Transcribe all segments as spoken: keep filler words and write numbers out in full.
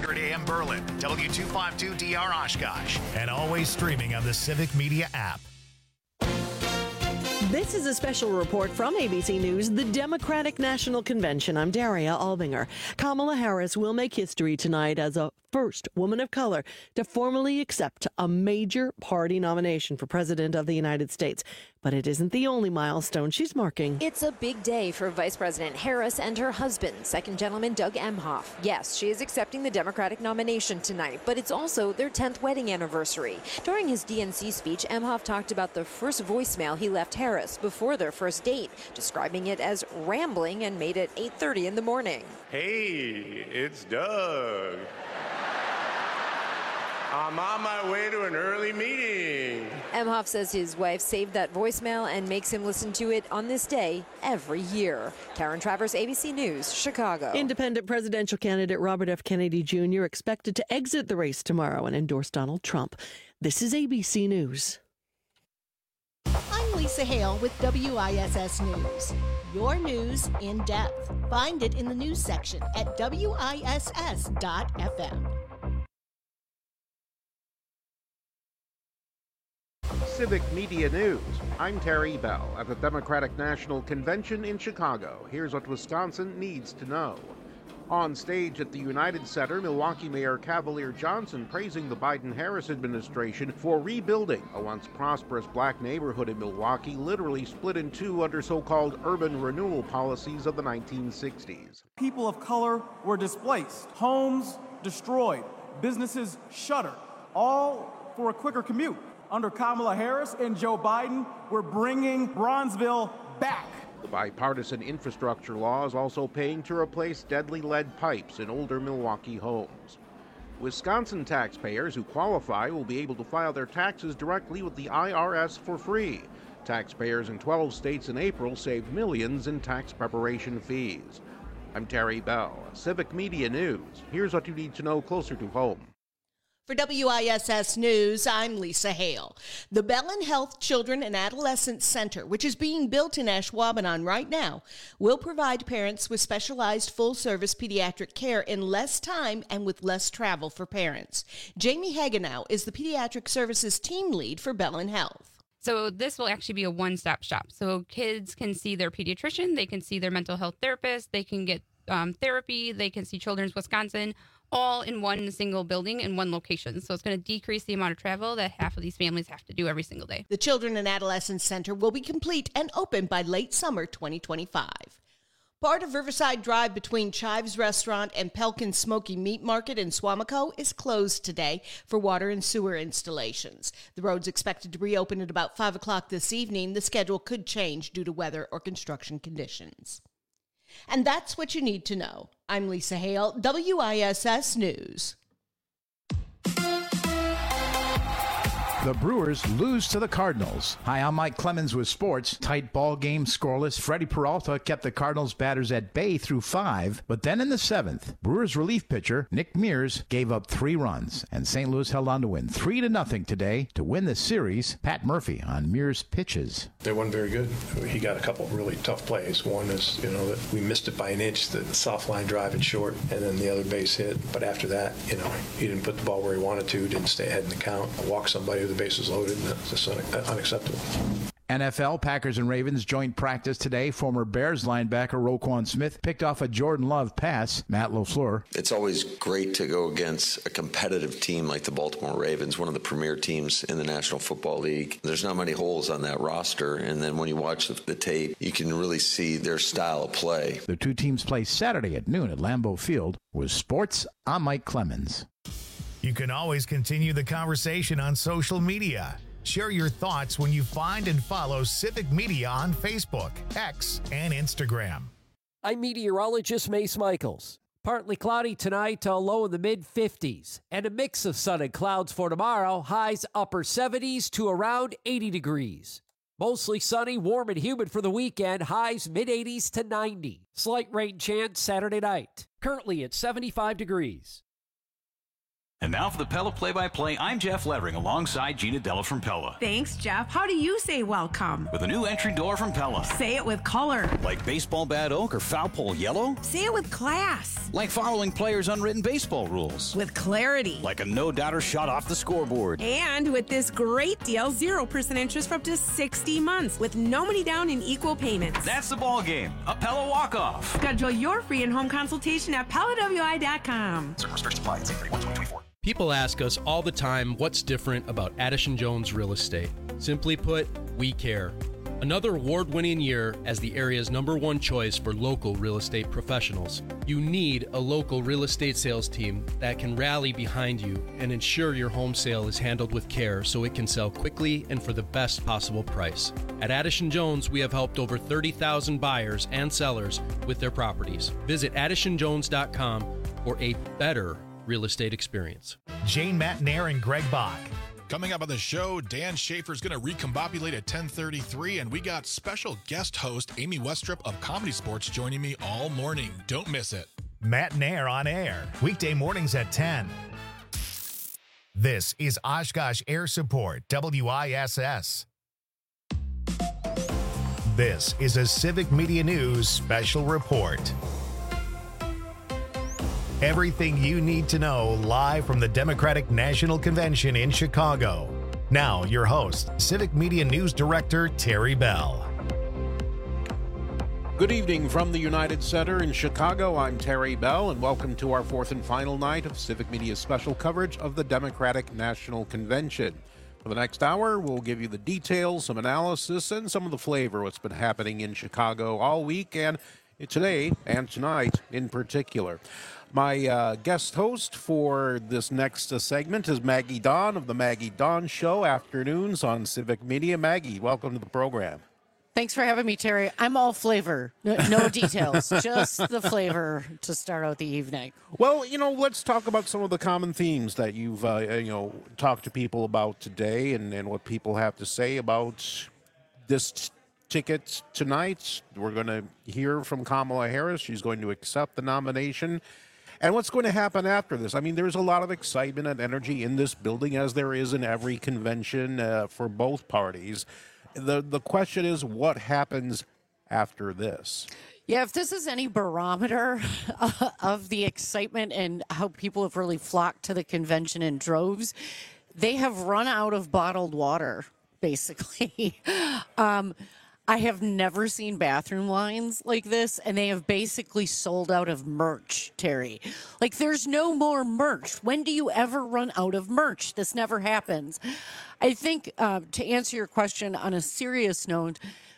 hundred A M Berlin, W two fifty-two D R Oshkosh, and always streaming on the Civic Media app. This is a special report from A B C News, the Democratic National Convention. I'm Daria Albinger. Kamala Harris will make history tonight as a first woman of color to formally accept a major party nomination for President of the United States. But it isn't the only milestone she's marking. It's a big day for Vice President Harris and her husband, Second Gentleman Doug Emhoff. Yes, she is accepting the Democratic nomination tonight, but it's also their tenth wedding anniversary. During his D N C speech, Emhoff talked about the first voicemail he left Harris before their first date, describing it as rambling and made at eight thirty in the morning. Hey, it's Doug. I'm on my way to an early meeting. Emhoff says his wife saved that voicemail and makes him listen to it on this day every year. Karen Travers, A B C News, Chicago. Independent presidential candidate Robert F. Kennedy Junior expected to exit the race tomorrow and endorse Donald Trump. This is A B C News. I'm Lisa Hale with W I S S News. Your news in depth. Find it in the news section at W I S S dot F M. Civic Media News. I'm Terry Bell at the Democratic National Convention in Chicago. Here's what Wisconsin needs to know. On stage at the United Center, Milwaukee Mayor Cavalier Johnson praising the Biden-Harris administration for rebuilding a once prosperous black neighborhood in Milwaukee, literally split in two under so-called urban renewal policies of the nineteen sixties. People of color were displaced, homes destroyed, businesses shuttered, all for a quicker commute. Under Kamala Harris and Joe Biden, we're bringing Bronzeville back. The bipartisan infrastructure law is also paying to replace deadly lead pipes in older Milwaukee homes. Wisconsin taxpayers who qualify will be able to file their taxes directly with the I R S for free. Taxpayers in twelve states in April saved millions in tax preparation fees. I'm Terry Bell, Civic Media News. Here's what you need to know closer to home. For W I S S News, I'm Lisa Hale. The Bellin Health Children and Adolescent Center, which is being built in Ashwaubenon right now, will provide parents with specialized full-service pediatric care in less time and with less travel for parents. Jamie Hagenow is the Pediatric Services Team Lead for Bellin Health. So this will actually be a one-stop shop. So kids can see their pediatrician, they can see their mental health therapist, they can get um, therapy, they can see Children's Wisconsin, all in one single building in one location. So it's going to decrease the amount of travel that half of these families have to do every single day. The Children and Adolescent Center will be complete and open by late summer twenty twenty-five. Part of Riverside Drive between Chives Restaurant and Pelkin Smoky Meat Market in Swamico is closed today for water and sewer installations. The road's expected to reopen at about five o'clock this evening. The schedule could change due to weather or construction conditions. And that's what you need to know. I'm Lisa Hale, W I S S News. The Brewers lose to the Cardinals. Hi, I'm Mike Clemens with sports. Tight ball game, scoreless. Freddie Peralta kept the Cardinals batters at bay through five. But then in the seventh, Brewers relief pitcher Nick Mears gave up three runs, and Saint Louis held on to win three to nothing today to win the series. Pat Murphy on Mears' pitches. They weren't very good. He got a couple of really tough plays. One is, you know, that we missed it by an inch, the soft line drive and short, and then the other base hit. But after that, you know, he didn't put the ball where he wanted to, didn't stay ahead in the count, walk somebody with the bases loaded, and that's just unacceptable. N F L, Packers and Ravens joint practice today. Former Bears linebacker Roquan Smith picked off a Jordan Love pass. Matt LaFleur. It's always great to go against a competitive team like the Baltimore Ravens, one of the premier teams in the National Football League. There's not many holes on that roster, and then when you watch the, the tape, you can really see their style of play. The two teams play Saturday at noon at Lambeau Field. With sports, I'm Mike Clemens. You can always continue the conversation on social media. Share your thoughts when you find and follow Civic Media on Facebook, X, and Instagram. I'm meteorologist Mace Michaels. Partly cloudy tonight, a low in the mid fifties, and a mix of sun and clouds for tomorrow, highs upper seventies to around eighty degrees. Mostly sunny, warm, and humid for the weekend, highs mid eighties to ninety. Slight rain chance Saturday night, currently at seventy-five degrees. And now for the Pella play-by-play, I'm Jeff Levering alongside Gina Della from Pella. Thanks, Jeff. How do you say welcome? With a new entry door from Pella. Say it with color. Like baseball bat oak or foul pole yellow? Say it with class. Like following players' unwritten baseball rules. With clarity. Like a no-doubter shot off the scoreboard. And with this great deal, zero percent interest for up to sixty months with no money down and equal payments. That's the ball game. A Pella walk-off. Schedule your free and home consultation at Pella W I dot com. Certain restrictions apply. It's thirty-one twenty twenty-four. People ask us all the time what's different about Addison Jones Real Estate. Simply put, we care. Another award-winning year as the area's number one choice for local real estate professionals. You need a local real estate sales team that can rally behind you and ensure your home sale is handled with care so it can sell quickly and for the best possible price. At Addison Jones, we have helped over thirty thousand buyers and sellers with their properties. Visit addison jones dot com for a better real estate experience. Jane Matnair and Greg Bach. Coming up on the show, Dan Schaefer is going to recombobulate at ten thirty-three, and we got special guest host Amy Westrup of Comedy Sports joining me all morning. Don't miss it. Matnair on air, weekday mornings at ten. This is Oshkosh Air Support, W I S S. This is a Civic Media News special report. Everything you need to know live from the Democratic National Convention in Chicago. Now, your host, Civic Media News Director Terry Bell. Good evening from the United Center in Chicago. I'm Terry Bell, and welcome to our fourth and final night of Civic Media's special coverage of the Democratic National Convention. For the next hour, we'll give you the details, some analysis, and some of the flavor of what's been happening in Chicago all week, and today and tonight in particular. My uh, guest host for this next uh, segment is Maggie Dawn of the Maggie Dawn Show, afternoons on Civic Media. Maggie, welcome to the program. Thanks for having me, Terry. I'm all flavor, no, no details, just the flavor to start out the evening. Well, you know, let's talk about some of the common themes that you've, uh, you know, talked to people about today and, and what people have to say about this t- ticket tonight. We're going to hear from Kamala Harris. She's going to accept the nomination. And what's going to happen after this? I mean, there's a lot of excitement and energy in this building, as there is in every convention uh, for both parties. The the question is, what happens after this? Yeah, if this is any barometer uh, of the excitement and how people have really flocked to the convention in droves, they have run out of bottled water, basically. um, I have never seen bathroom lines like this, and they have basically sold out of merch, Terry. Like, there's no more merch. When do you ever run out of merch? This never happens. I think, uh, to answer your question on a serious note,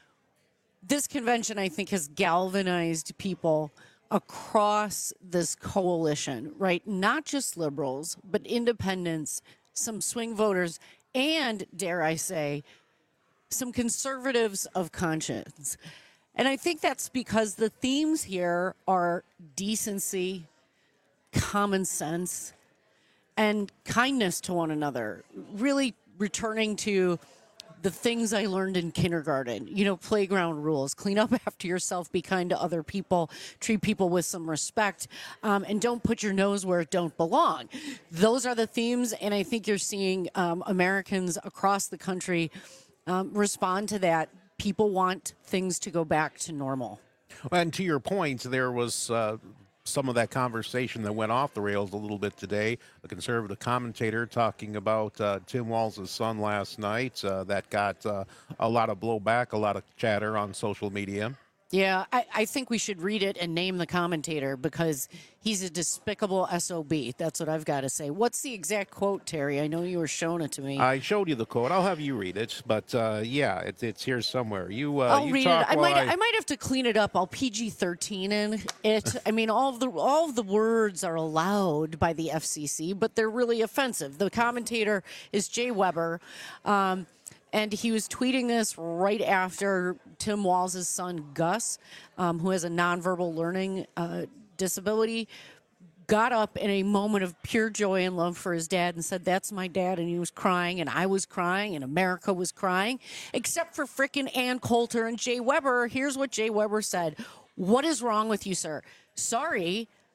this convention, I think, has galvanized people across this coalition, right? Not just liberals, but independents, some swing voters, and, dare I say, some conservatives of conscience. And I think that's because the themes here are decency, common sense, and kindness to one another. Really returning to the things I learned in kindergarten, you know, playground rules, clean up after yourself, be kind to other people, treat people with some respect, um, and don't put your nose where it don't belong. Those are the themes, and I think you're seeing um, Americans across the country Um, respond to that. People want things to go back to normal. And to your point, there was uh, some of that conversation that went off the rails a little bit today. A conservative commentator talking about uh, Tim Walz's son last night. Uh, that got uh, a lot of blowback, a lot of chatter on social media. Yeah, I, I think we should read it and name the commentator because he's a despicable S O B. That's what I've got to say. What's the exact quote, Terry? I know you were showing it to me. I showed you the quote. I'll have you read it, but uh, yeah, it, it's here somewhere. You, uh, I'll you read talk it. I might, I... I might have to clean it up. I'll P G thirteen in it. I mean, all of the all of the words are allowed by the F C C, but they're really offensive. The commentator is Jay Weber. Um, And he was tweeting this right after Tim Walz's son, Gus, um, who has a nonverbal learning uh, disability, got up in a moment of pure joy and love for his dad and said, "That's my dad." And he was crying, and I was crying, and America was crying, except for frickin' Ann Coulter and Jay Weber. Here's what Jay Weber said. "What is wrong with you, sir? Sorry,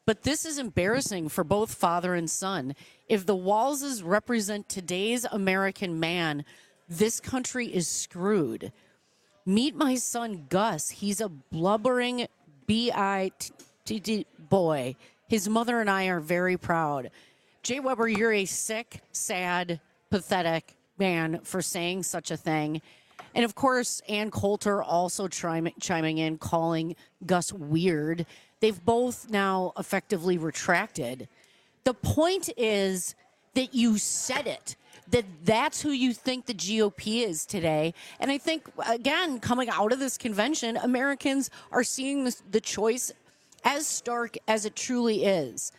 But this is embarrassing for both father and son. If the Walzes represent today's American man, this country is screwed. Meet my son, Gus. He's a blubbering B I T T boy. His mother and I are very proud. Jay Weber, you're a sick, sad, pathetic man for saying such a thing. And, of course, Ann Coulter also chiming, chiming in, calling Gus weird. They've both now effectively retracted. The point is that you said it, that that's who you think the G O P is today. And I think, again, coming out of this convention, Americans are seeing this, the choice as stark as it truly is.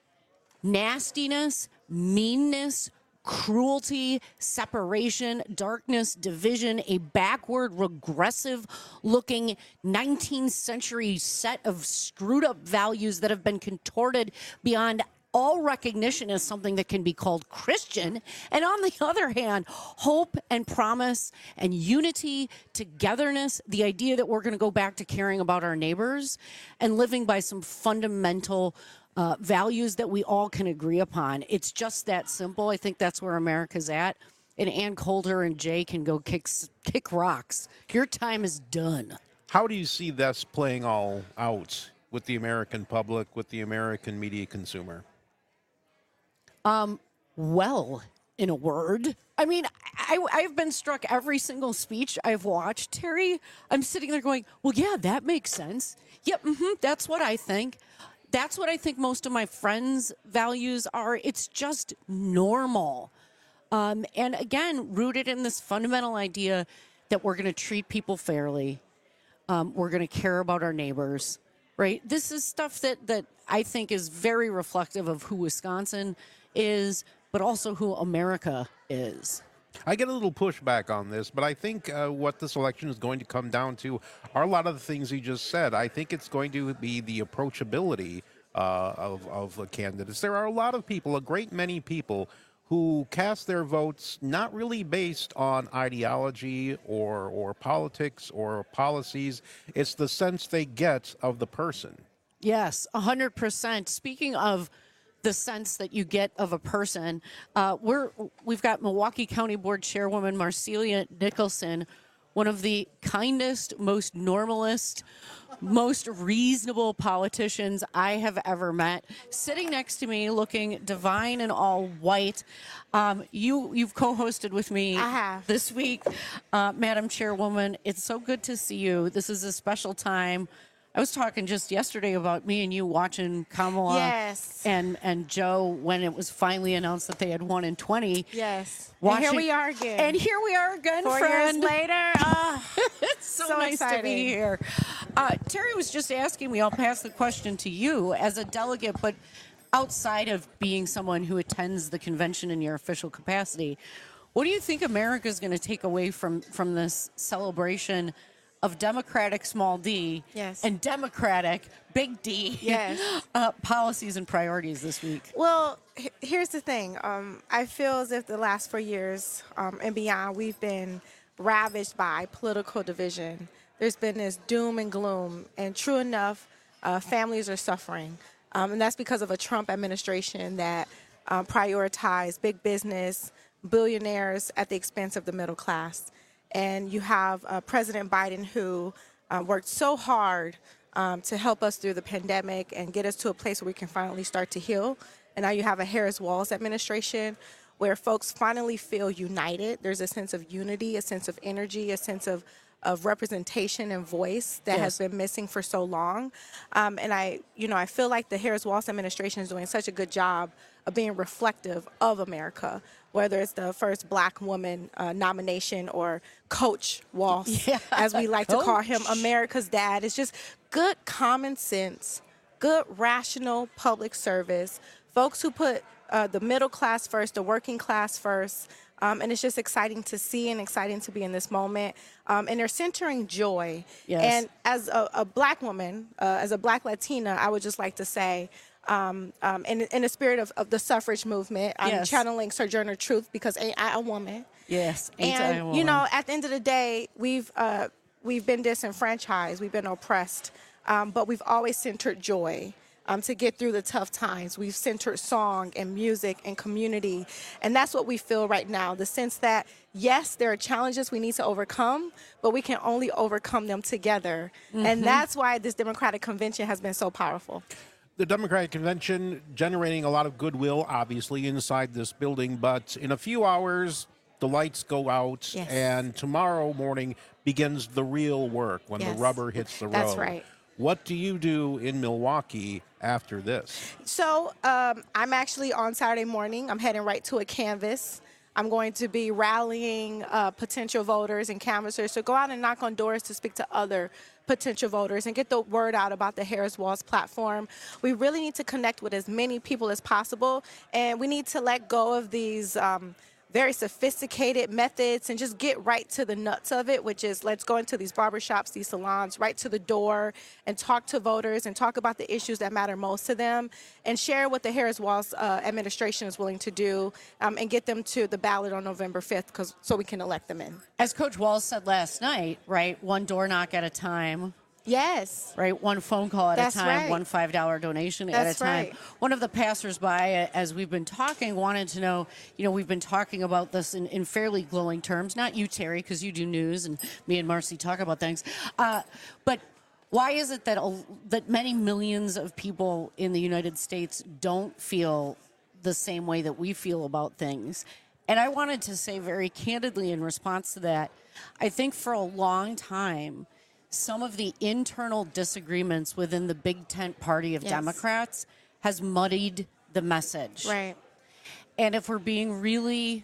Nastiness, meanness, cruelty, separation, darkness, division, a backward, regressive-looking nineteenth century set of screwed-up values that have been contorted beyond all recognition as something that can be called Christian. And on the other hand, hope and promise and unity, togetherness, the idea that we're going to go back to caring about our neighbors and living by some fundamental Uh, values that we all can agree upon. It's just that simple. I think that's where America's at. And Ann Coulter and Jay can go kick, kick rocks. Your time is done. How do you see this playing all out with the American public, with the American media consumer? Um, well, in a word. I mean, I, I've been struck every single speech I've watched, Terry. I'm sitting there going, well, yeah, that makes sense. Yep, mm-hmm, that's what I think. That's what I think most of my friends' values are. It's just normal. Um, and again, rooted in this fundamental idea that we're going to treat people fairly. Um, we're going to care about our neighbors, right? This is stuff that, that I think is very reflective of who Wisconsin is, but also who America is. I get a little pushback on this, but I think uh, what this election is going to come down to are a lot of the things you just said. I think it's going to be the approachability uh, of, of the candidates. There are a lot of people, a great many people, who cast their votes not really based on ideology or, or politics or policies. It's the sense they get of the person. Yes, one hundred percent. Speaking of the sense that you get of a person. Uh, we're, we've got Milwaukee County Board Chairwoman Marcelia Nicholson, one of the kindest, most normalist, most reasonable politicians I have ever met, sitting next to me looking divine and all white. Um, you, you've co-hosted with me I have. this week, uh, Madam Chairwoman. It's so good to see you. This is a special time. I was talking just yesterday about me and you watching Kamala yes. and, and Joe when it was finally announced that they had won in twenty. Yes. Watching, and here we are again. And here we are again, Four friend. years later. Oh, it's so, so nice exciting. to be here. Uh, Terry was just asking me, I'll pass the question to you as a delegate, but outside of being someone who attends the convention in your official capacity, what do you think America is going to take away from, from this celebration of Democratic small d yes. and Democratic big D yes. uh, policies and priorities this week? Well, h- here's the thing. Um, I feel as if the last four years um, and beyond, we've been ravaged by political division. There's been this doom and gloom, and true enough, uh, families are suffering. Um, and that's because of a Trump administration that uh, prioritized big business, billionaires at the expense of the middle class. And you have uh, President Biden, who uh, worked so hard um, to help us through the pandemic and get us to a place where we can finally start to heal. And now you have a Harris-Walz administration where folks finally feel united. There's a sense of unity, a sense of energy, a sense of, of representation and voice that Yes. has been missing for so long. Um, and I, you know, I feel like the Harris-Walz administration is doing such a good job of being reflective of America, whether it's the first black woman uh, nomination or Coach Walz, Yeah. as we like to call him, Coach. America's dad. It's just good common sense, good rational public service, folks who put uh, the middle class first, the working class first. Um, and it's just exciting to see and exciting to be in this moment. Um, and they're centering joy. Yes. And as a, a black woman, uh, as a black Latina, I would just like to say, um, um, in, in the spirit of, of the suffrage movement, I'm Yes. channeling Sojourner Truth because ain't I a woman? Yes. ain't I a And, you woman? know, at the end of the day, we've, uh, we've been disenfranchised, we've been oppressed, um, but we've always centered joy. um, to get through the tough times. We've centered song and music and community, and that's what we feel right now, the sense that, yes, there are challenges we need to overcome, but we can only overcome them together. Mm-hmm. And that's why this Democratic Convention has been so powerful. The Democratic Convention generating a lot of goodwill, obviously, inside this building, but in a few hours, the lights go out, yes. and tomorrow morning begins the real work when yes. the rubber hits the road. That's right. What do you do in Milwaukee after this? So um, I'm actually on Saturday morning. I'm heading right to a canvas. I'm going to be rallying uh, potential voters and canvassers to go out and knock on doors to speak to other potential voters and get the word out about the Harris-Walz platform. We really need to connect with as many people as possible, and we need to let go of these um, very sophisticated methods and just get right to the nuts of it, which is let's go into these barbershops, these salons, right to the door and talk to voters and talk about the issues that matter most to them and share what the Harris-Walz uh, administration is willing to do um, and get them to the ballot on November fifth because so we can elect them in. As Coach Walz said last night, right, one door knock at a time. Yes. Right, one phone call at That's a time, right. one five dollar donation That's at a time. right. One of the passersby, as we've been talking, wanted to know, you know, we've been talking about this in, in fairly glowing terms. Not you, Terry, because you do news, and me and Marcy talk about things. Uh, but why is it that, a, that many millions of people in the United States don't feel the same way that we feel about things? And I wanted to say very candidly in response to that, I think for a long time, some of the internal disagreements within the big tent party of yes. Democrats has muddied the message. Right. And if we're being really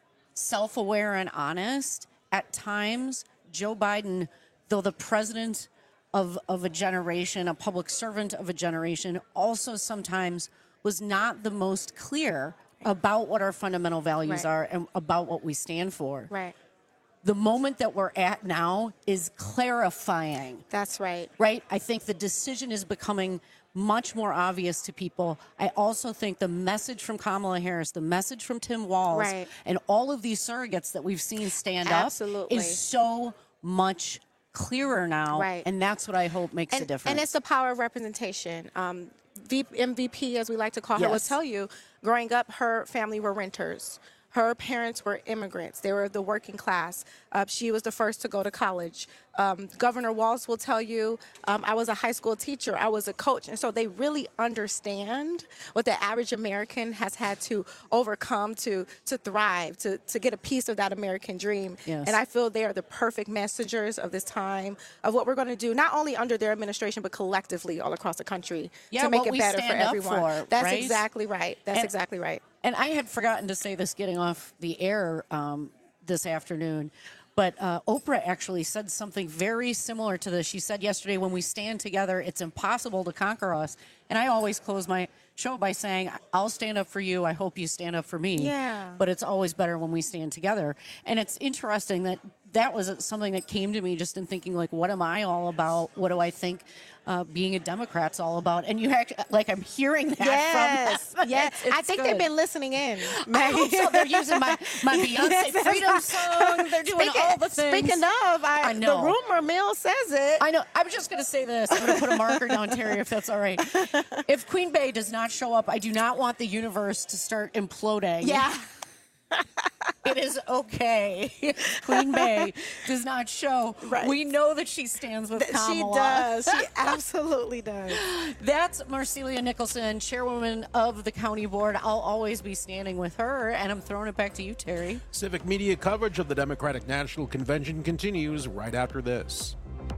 self-aware and honest, at times, Joe Biden, though the president of, of a generation, a public servant of a generation, also sometimes was not the most clear about what our fundamental values right. are and about what we stand for. Right. The moment that we're at now is clarifying. That's right. Right? I think the decision is becoming much more obvious to people. I also think the message from Kamala Harris, the message from Tim Walz, right. and all of these surrogates that we've seen stand Absolutely. up is so much clearer now. Right. And that's what I hope makes and, a difference. And it's the power of representation. Um, v- M V P, as we like to call her, yes. will tell you, growing up, her family were renters. Her parents were immigrants. They were the working class. Uh, she was the first to go to college. Um, Governor Walz will tell you, um, I was a high school teacher. I was a coach. And so they really understand what the average American has had to overcome to to thrive, to, to get a piece of that American dream. Yes. And I feel they are the perfect messengers of this time, of what we're going to do, not only under their administration, but collectively all across the country yeah, to make what it we better for stand up everyone. for, That's right? exactly right. That's And- exactly right. And I had forgotten to say this getting off the air um, this afternoon, but uh, Oprah actually said something very similar to this. She said yesterday, when we stand together, it's impossible to conquer us. And I always close my show by saying, I'll stand up for you. I hope you stand up for me. Yeah. But it's always better when we stand together. And it's interesting that that was something that came to me just in thinking, like, what am I all about? What do I think uh, being a Democrat's all about? And you act like I'm hearing that Yes, from them. yes. It's- I it's think good. they've been listening in. I hope so. They're using my, my Beyonce Yes. Freedom song. They're doing Speaking- all the things. Speaking of, I, I know. the rumor mill says it. I know. I was just going to say this. I'm going to put a marker down, Terry, if that's all right. If Queen Bey does not show up, I do not want the universe to start imploding. Yeah. It is okay if Queen Bey does not show. Right. We know that she stands with She Kamala. does. She absolutely does. That's Marcelia Nicholson, chairwoman of the county board. I'll always be standing with her, and I'm throwing it back to you, Terry. Civic media coverage of the Democratic National Convention continues right after this.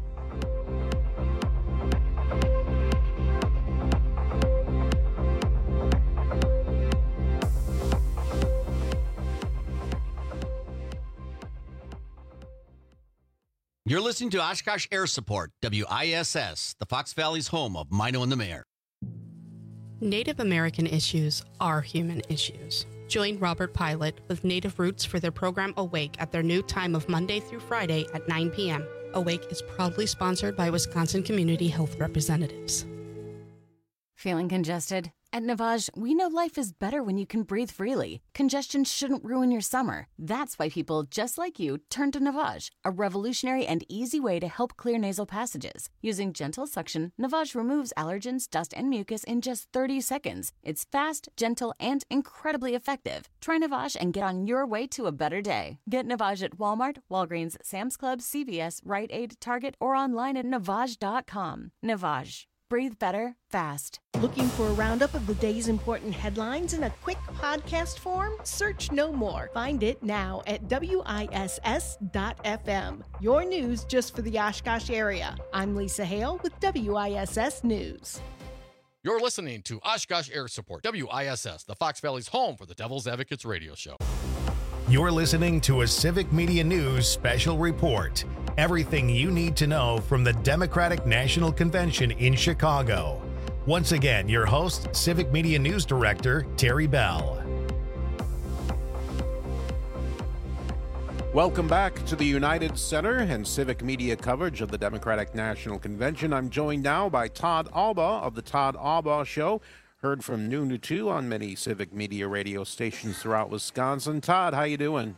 You're listening to Oshkosh Air Support, W I S S, the Fox Valley's home of Mino and the Mayor. Native American issues are human issues. Join Robert Pilot with Native Roots for their program Awake at their new time of Monday through Friday at nine p.m. Awake is proudly sponsored by Wisconsin Community Health Representatives. Feeling congested? At Navage, we know life is better when you can breathe freely. Congestion shouldn't ruin your summer. That's why people just like you turn to Navage, a revolutionary and easy way to help clear nasal passages. Using gentle suction, Navage removes allergens, dust, and mucus in just thirty seconds. It's fast, gentle, and incredibly effective. Try Navage and get on your way to a better day. Get Navage at Walmart, Walgreens, Sam's Club, C V S, Rite Aid, Target, or online at Navage dot com. Navage. Breathe better, fast. Looking for a roundup of the day's important headlines in a quick podcast form? Search no more. Find it now at W I S S dot F M. Your news just for the Oshkosh area. I'm Lisa Hale with W I S S News. You're listening to Oshkosh Air Support, W I S S, the Fox Valley's home for the Devil's Advocates radio show. You're listening to a Civic Media News special report. Everything you need to know from the Democratic National Convention in Chicago. Once again, your host, Civic Media News Director, Terry Bell. Welcome back to the United Center and Civic Media coverage of the Democratic National Convention. I'm joined now by Todd Alba of the Todd Alba Show, heard from noon to two on many Civic Media radio stations throughout Wisconsin. Todd, how you doing?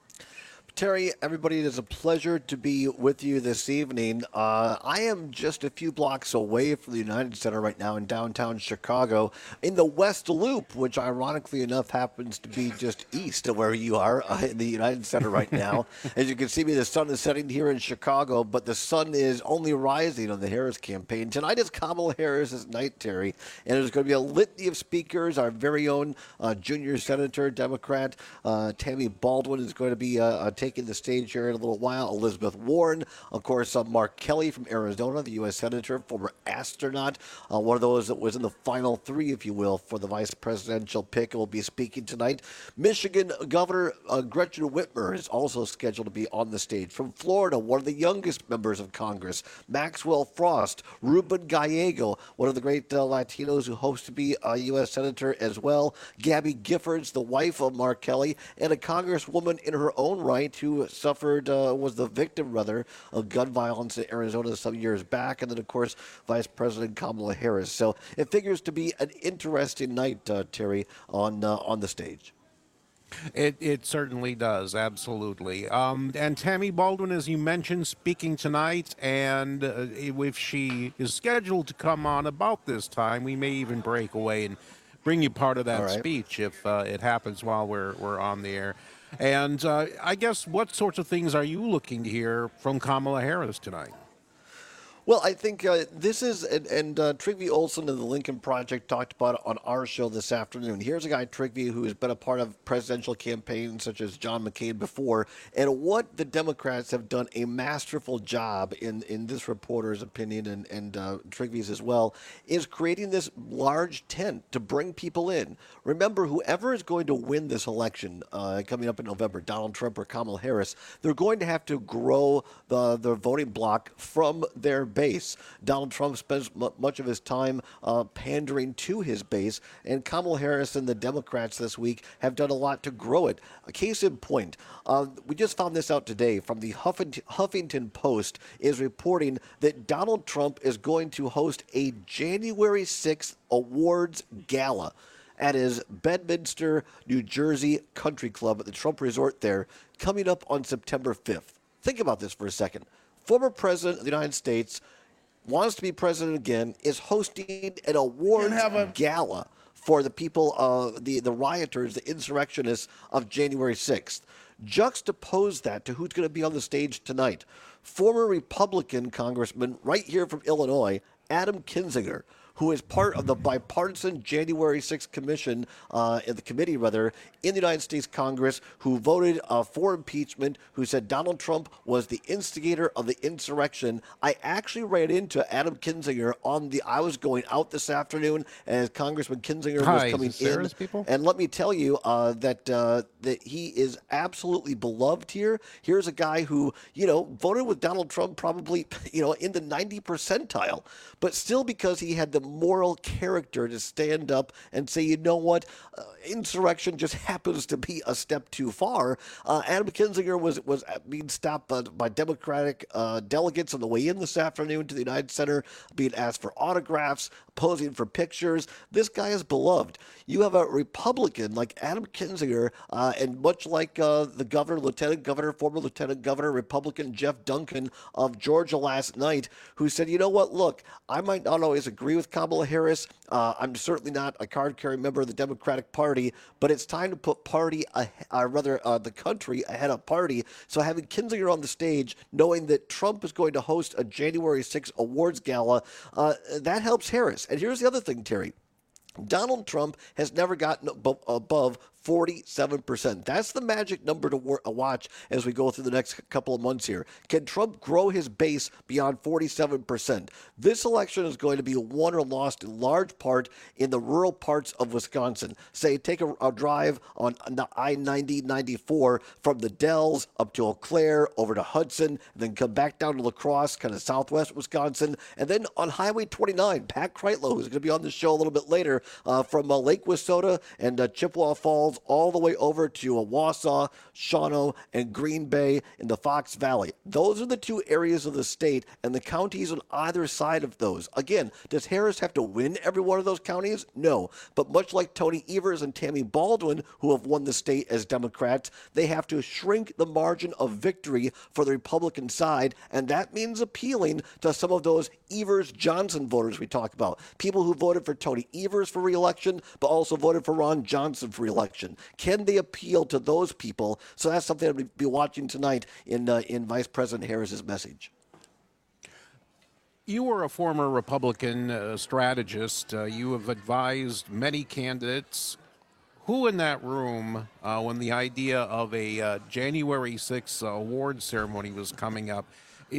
Terry, everybody, it is a pleasure to be with you this evening. Uh, I am just a few blocks away from the United Center right now in downtown Chicago in the West Loop, which ironically enough happens to be just east of where you are uh, in the United Center right now. As you can see, me, the sun is setting here in Chicago, but the sun is only rising on the Harris campaign. Tonight is Kamala Harris's night, Terry, and there's going to be a litany of speakers. Our very own uh, junior senator, Democrat uh, Tammy Baldwin is going to be uh, uh, taking taking the stage here in a little while. Elizabeth Warren, of course, uh, Mark Kelly from Arizona, the U S Senator, former astronaut, uh, one of those that was in the final three, if you will, for the vice presidential pick, will be speaking tonight. Michigan Governor uh, Gretchen Whitmer is also scheduled to be on the stage. From Florida, one of the youngest members of Congress, Maxwell Frost, Ruben Gallego, one of the great uh, Latinos who hopes to be a U S Senator as well, Gabby Giffords, the wife of Mark Kelly, and a congresswoman in her own right who suffered, uh, was the victim, rather, of gun violence in Arizona some years back, and then, of course, Vice President Kamala Harris. So it figures to be an interesting night, uh, Terry, on uh, on the stage. It it certainly does, absolutely. Um, and Tammy Baldwin, as you mentioned, speaking tonight, and uh, if she is scheduled to come on about this time, we may even break away and bring you part of that right. speech if uh, it happens while we're we're on the air. And uh, I guess what sorts of things are you looking to hear from Kamala Harris tonight? Well, I think uh, this is, and, and uh, Trygve Olsen of the Lincoln Project talked about it on our show this afternoon. Here's a guy, Trygve, who has been a part of presidential campaigns such as John McCain before, and what the Democrats have done a masterful job in, in this reporter's opinion, and, and uh, Trygve's as well, is creating this large tent to bring people in. Remember, whoever is going to win this election uh, coming up in November, Donald Trump or Kamala Harris, they're going to have to grow the, the voting bloc from their base. Donald Trump spends m- much of his time uh, pandering to his base, and Kamala Harris and the Democrats this week have done a lot to grow it. A case in point, uh, we just found this out today from the Huffington, Huffington Post is reporting that Donald Trump is going to host a January sixth awards gala at his Bedminster, New Jersey country club at the Trump Resort there, coming up on September fifth. Think about this for a second. Former president of the United States wants to be president again, is hosting an awards a- gala for the people, uh, the, the rioters, the insurrectionists of January sixth. Juxtapose that to who's going to be on the stage tonight. Former Republican congressman right here from Illinois, Adam Kinzinger, who is part of the bipartisan January sixth commission, uh, in the committee rather, in the United States Congress, who voted uh, for impeachment, who said Donald Trump was the instigator of the insurrection. I actually ran into Adam Kinzinger on the, I was going out this afternoon as Congressman Kinzinger Hi, was coming is this Sarah's in. People? And let me tell you uh, that uh, that he is absolutely beloved here. Here's a guy who, you know, voted with Donald Trump probably, you know, in the ninety percentile, but still because he had the moral character to stand up and say, you know what, uh, insurrection just happens to be a step too far. Uh, Adam Kinzinger was was being stopped by, by Democratic uh, delegates on the way in this afternoon to the United Center, being asked for autographs, posing for pictures. This guy is beloved. You have a Republican like Adam Kinzinger, uh, and much like uh, the governor, lieutenant governor, former lieutenant governor, Republican Jeff Duncan of Georgia last night, who said, you know what, look, I might not always agree with Kamala Harris. Uh, I'm certainly not a card-carrying member of the Democratic Party, but it's time to put party, uh, rather uh, the country ahead of party. So having Kinzinger on the stage, knowing that Trump is going to host a January sixth awards gala, uh, that helps Harris. And here's the other thing, Terry. Donald Trump has never gotten above forty-seven percent. That's the magic number to watch as we go through the next couple of months here. Can Trump grow his base beyond forty-seven percent? This election is going to be won or lost in large part in the rural parts of Wisconsin. Say, take a, a drive on I ninety ninety-four from the Dells up to Eau Claire, over to Hudson, and then come back down to La Crosse, kind of southwest Wisconsin, and then on Highway twenty-nine, Pat Kreitlow, who's going to be on the show a little bit later, uh, from uh, Lake Wissota and uh, Chippewa Falls all the way over to uh, Wausau, Shawano, and Green Bay in the Fox Valley. Those are the two areas of the state, and the counties on either side of those. Again, does Harris have to win every one of those counties? No. But much like Tony Evers and Tammy Baldwin, who have won the state as Democrats, they have to shrink the margin of victory for the Republican side, and that means appealing to some of those Evers-Johnson voters we talk about. People who voted for Tony Evers for re-election, but also voted for Ron Johnson for re-election. Can they appeal to those people? So that's something I'll be watching tonight in uh, in Vice President Harris's message. You were a former Republican uh, strategist. Uh, you have advised many candidates. Who in that room, uh, when the idea of a uh, January sixth uh, award ceremony was coming up,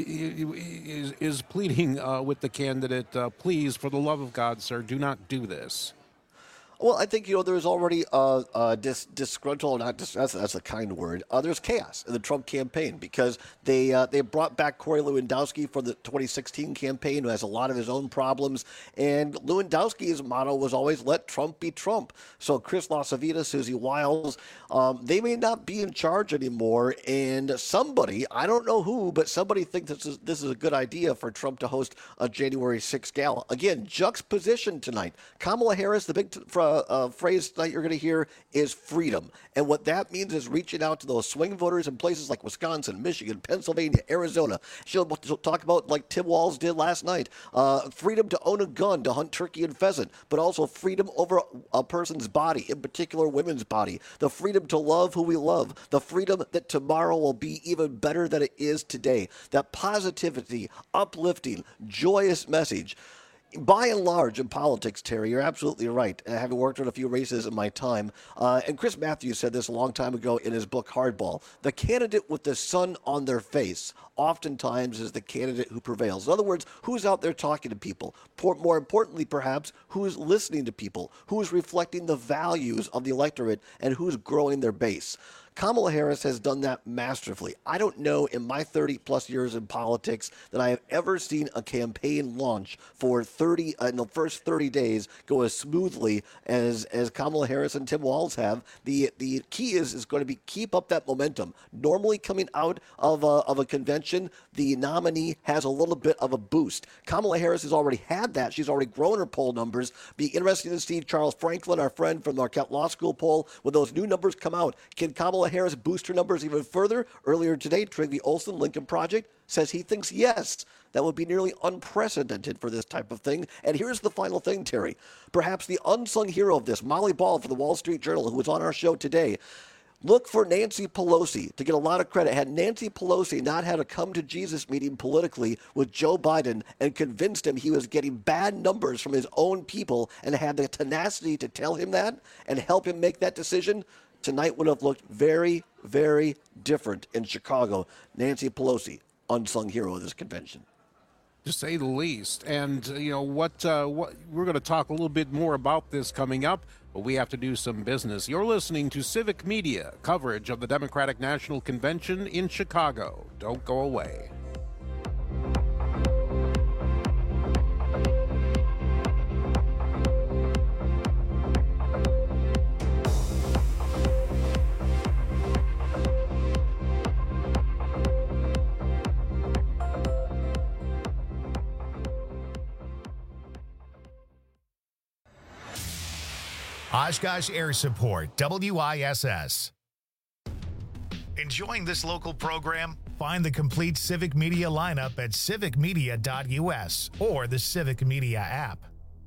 is, is pleading uh, with the candidate, uh, please, for the love of God, sir, do not do this? Well, I think, you know, there's already uh, uh, dis- disgruntled, not dis- that's, that's a kind word, uh, there's chaos in the Trump campaign because they uh, they brought back Corey Lewandowski for the twenty sixteen campaign, who has a lot of his own problems, and Lewandowski's motto was always, let Trump be Trump. So Chris LaCivita, Susie Wiles, um, they may not be in charge anymore, and somebody, I don't know who, but somebody thinks this is, this is a good idea for Trump to host a January sixth gala. Again, juxtaposition tonight. Kamala Harris, the big... T- from Uh, uh, phrase tonight you're going to hear is freedom. And what that means is reaching out to those swing voters in places like Wisconsin, Michigan, Pennsylvania, Arizona. She'll, she'll talk about, like Tim Walz did last night, uh, freedom to own a gun, to hunt turkey and pheasant, but also freedom over a person's body, in particular women's body, the freedom to love who we love, the freedom that tomorrow will be even better than it is today, that positivity, uplifting, joyous message. By and large, in politics, Terry, you're absolutely right. Uh, having worked on a few races in my time, uh, and Chris Matthews said this a long time ago in his book Hardball, the candidate with the sun on their face oftentimes is the candidate who prevails. In other words, who's out there talking to people? More importantly, perhaps, who's listening to people? Who's reflecting the values of the electorate and who's growing their base? Kamala Harris has done that masterfully. I don't know in my thirty-plus years in politics that I have ever seen a campaign launch for thirty uh, in the first thirty days go as smoothly as as Kamala Harris and Tim Walz have. The the key is is going to be keep up that momentum. Normally, coming out of a, of a convention, the nominee has a little bit of a boost. Kamala Harris has already had that. She's already grown her poll numbers. Be interesting to see Charles Franklin, our friend from the Marquette Law School poll, when those new numbers come out. Can Kamala Harris boost her numbers even further? Earlier today, Trygve Olsen, Lincoln Project, says he thinks yes. That would be nearly unprecedented for this type of thing. And here's the final thing, Terry. Perhaps the unsung hero of this, Molly Ball for the Wall Street Journal, who was on our show today. Look for Nancy Pelosi to get a lot of credit. Had Nancy Pelosi not had a come-to-Jesus meeting politically with Joe Biden and convinced him he was getting bad numbers from his own people and had the tenacity to tell him that and help him make that decision, tonight would have looked very, very different in Chicago. Nancy Pelosi, unsung hero of this convention. To say the least. And, uh, you know, what, uh, what we're going to talk a little bit more about this coming up. but we have to do some business. You're listening to Civic Media, coverage of the Democratic National Convention in Chicago. Don't go away. Oshkosh Air Support, W I S S. Enjoying this local program? Find the complete Civic Media lineup at civic media dot U S or the Civic Media app.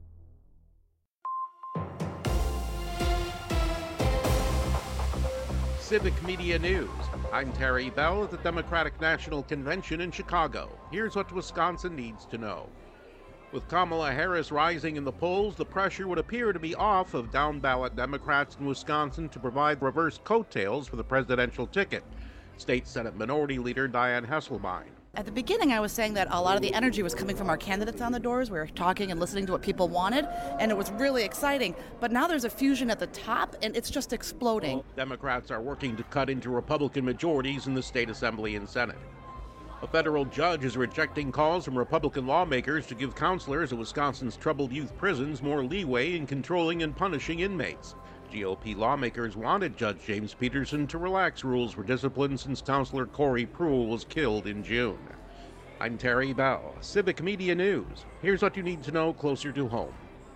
Civic Media News. I'm Terry Bell at the Democratic National Convention in Chicago. Here's what Wisconsin needs to know. With Kamala Harris rising in the polls, the pressure would appear to be off of down-ballot Democrats in Wisconsin to provide reverse coattails for the presidential ticket. State Senate Minority Leader Dianne Hesselbein. At the beginning, I was saying that a lot of the energy was coming from our candidates on the doors. We were talking and listening to what people wanted, and it was really exciting. But now there's a fusion at the top, and it's just exploding. Democrats are working to cut into Republican majorities in the state assembly and Senate. A federal judge is rejecting calls from Republican lawmakers to give counselors at Wisconsin's troubled youth prisons more leeway in controlling and punishing inmates. G O P lawmakers wanted Judge James Peterson to relax rules for discipline since counselor Corey Pruill was killed in June. I'm Terry Bell, Civic Media News. Here's what you need to know closer to home.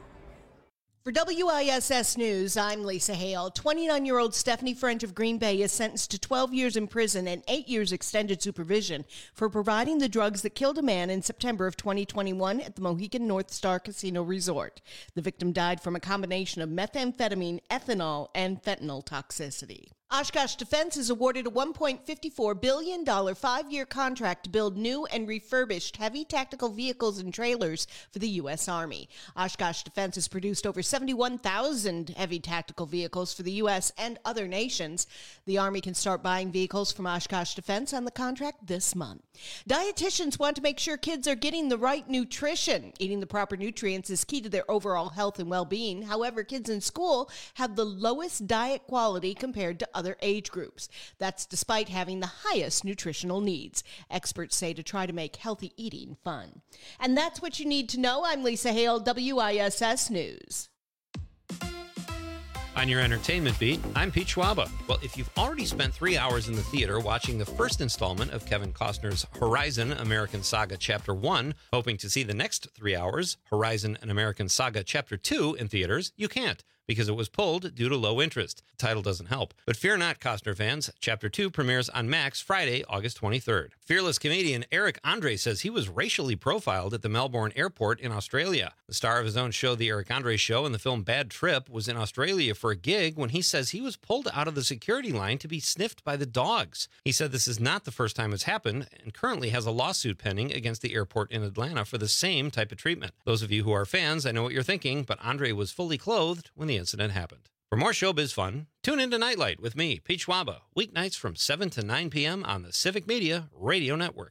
For W I S S News, I'm Lisa Hale. twenty-nine-year-old Stephanie French of Green Bay is sentenced to twelve years in prison and eight years extended supervision for providing the drugs that killed a man in September of twenty twenty-one at the Mohegan North Star Casino Resort. The victim died from a combination of methamphetamine, ethanol, and fentanyl toxicity. Oshkosh Defense is awarded a one point five four billion dollars five-year contract to build new and refurbished heavy tactical vehicles and trailers for the U S. Army. Oshkosh Defense has produced over seventy-one thousand heavy tactical vehicles for the U S and other nations. The Army can start buying vehicles from Oshkosh Defense on the contract this month. Dietitians want to make sure kids are getting the right nutrition. Eating the proper nutrients is key to their overall health and well-being. However, kids in school have the lowest diet quality compared to other age groups. That's despite having the highest nutritional needs. Experts say to try to make healthy eating fun. And that's what you need to know. I'm Lisa Hale, W I S S News. On your entertainment beat, I'm Pete Schwaba. Well, if you've already spent three hours in the theater watching the first installment of Kevin Costner's Horizon American Saga Chapter one, hoping to see the next three hours, Horizon An American Saga Chapter two, in theaters, you can't, because it was pulled due to low interest. The title doesn't help. But fear not, Costner fans. Chapter two premieres on Max Friday, August twenty-third. Fearless comedian Eric Andre says he was racially profiled at the Melbourne airport in Australia. The star of his own show, The Eric Andre Show, and the film Bad Trip, was in Australia for a gig when he says he was pulled out of the security line to be sniffed by the dogs. He said this is not the first time it's happened and currently has a lawsuit pending against the airport in Atlanta for the same type of treatment. Those of you who are fans, I know what you're thinking, but Andre was fully clothed when the incident happened. For more showbiz fun, tune into Nightlight with me, Pete Schwaba, weeknights from seven to nine p.m. on the Civic Media Radio Network.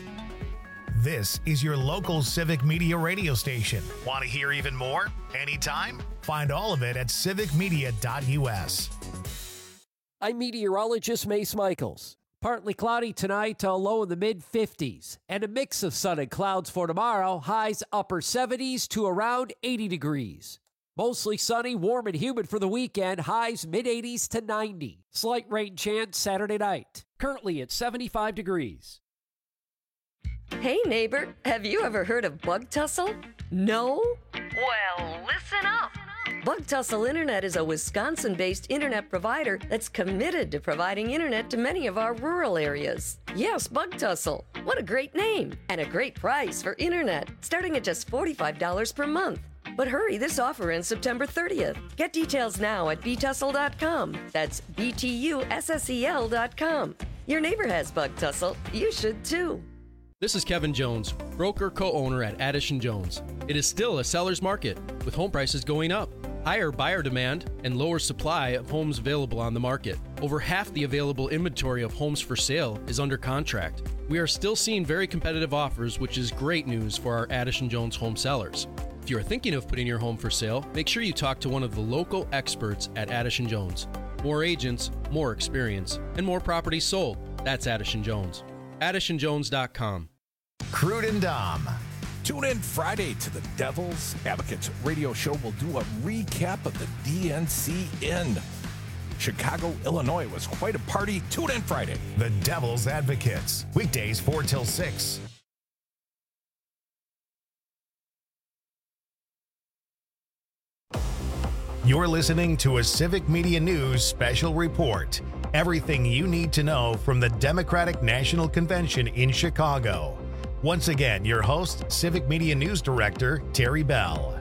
This is your local Civic Media radio station. Want to hear even more? Anytime? Find all of it at civic media dot U S. I'm meteorologist Mace Michaels. Partly cloudy tonight, a low in the mid fifties, and a mix of sun and clouds for tomorrow, highs upper seventies to around eighty degrees. Mostly sunny, warm, and humid for the weekend, highs mid eighties to ninety. Slight rain chance Saturday night, currently at seventy-five degrees. Hey neighbor, have you ever heard of Bug Tussle? No? Well, listen up. Bug Tussle Internet is a Wisconsin-based internet provider that's committed to providing internet to many of our rural areas. Yes, Bug Tussle. What a great name and a great price for internet, starting at just forty-five dollars per month. But hurry, this offer ends September thirtieth. Get details now at b tussle dot com. That's B T U S S E L dot com. Your neighbor has Bug Tussle. You should too. This is Kevin Jones, broker co-owner at Adish and Jones. It is still a seller's market, with home prices going up, higher buyer demand, and lower supply of homes available on the market. Over half the available inventory of homes for sale is under contract. We are still seeing very competitive offers, which is great news for our Adish and Jones home sellers. If you are thinking of putting your home for sale, make sure you talk to one of the local experts at Addison Jones. More agents, more experience, and more properties sold. That's Addison Jones. Addison Jones dot com. Crude and Dom. Tune in Friday to the Devil's Advocates radio show. We'll do a recap of the D N C in Chicago, Illinois. It was quite a party. Tune in Friday. The Devil's Advocates. Weekdays four till six. You're listening to a Civic Media News special report. Everything you need to know from the Democratic National Convention in Chicago. Once again, your host, Civic Media News Director, Terry Bell.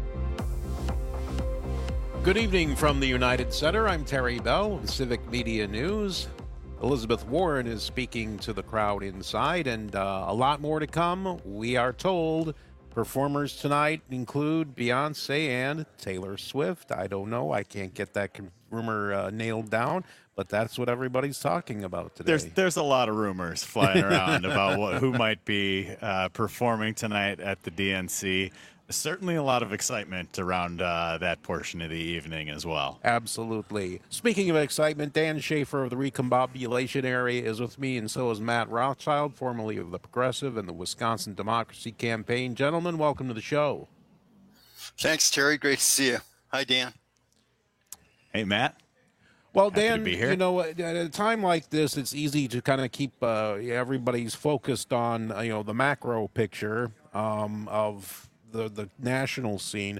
Good evening from the United Center. I'm Terry Bell with Civic Media News. Elizabeth Warren is speaking to the crowd inside, and uh, a lot more to come, we are told. Performers tonight include Beyonce and Taylor Swift. I don't know. I can't get that rumor uh, nailed down, but that's what everybody's talking about today. There's there's a lot of rumors flying around about what, who might be uh, performing tonight at the D N C. Certainly a lot of excitement around uh, that portion of the evening as well. Absolutely. Speaking of excitement, Dan Schaefer of the Recombobulation Area is with me, and so is Matt Rothschild, formerly of the Progressive and the Wisconsin Democracy Campaign. Gentlemen, welcome to the show. Thanks, Terry. Great to see you. Hi, Dan. Hey, Matt. Well, Happy Dan, to be here. you know, at a time like this, it's easy to kind of keep uh, everybody's focused on, you know, the macro picture um, of the, the national scene.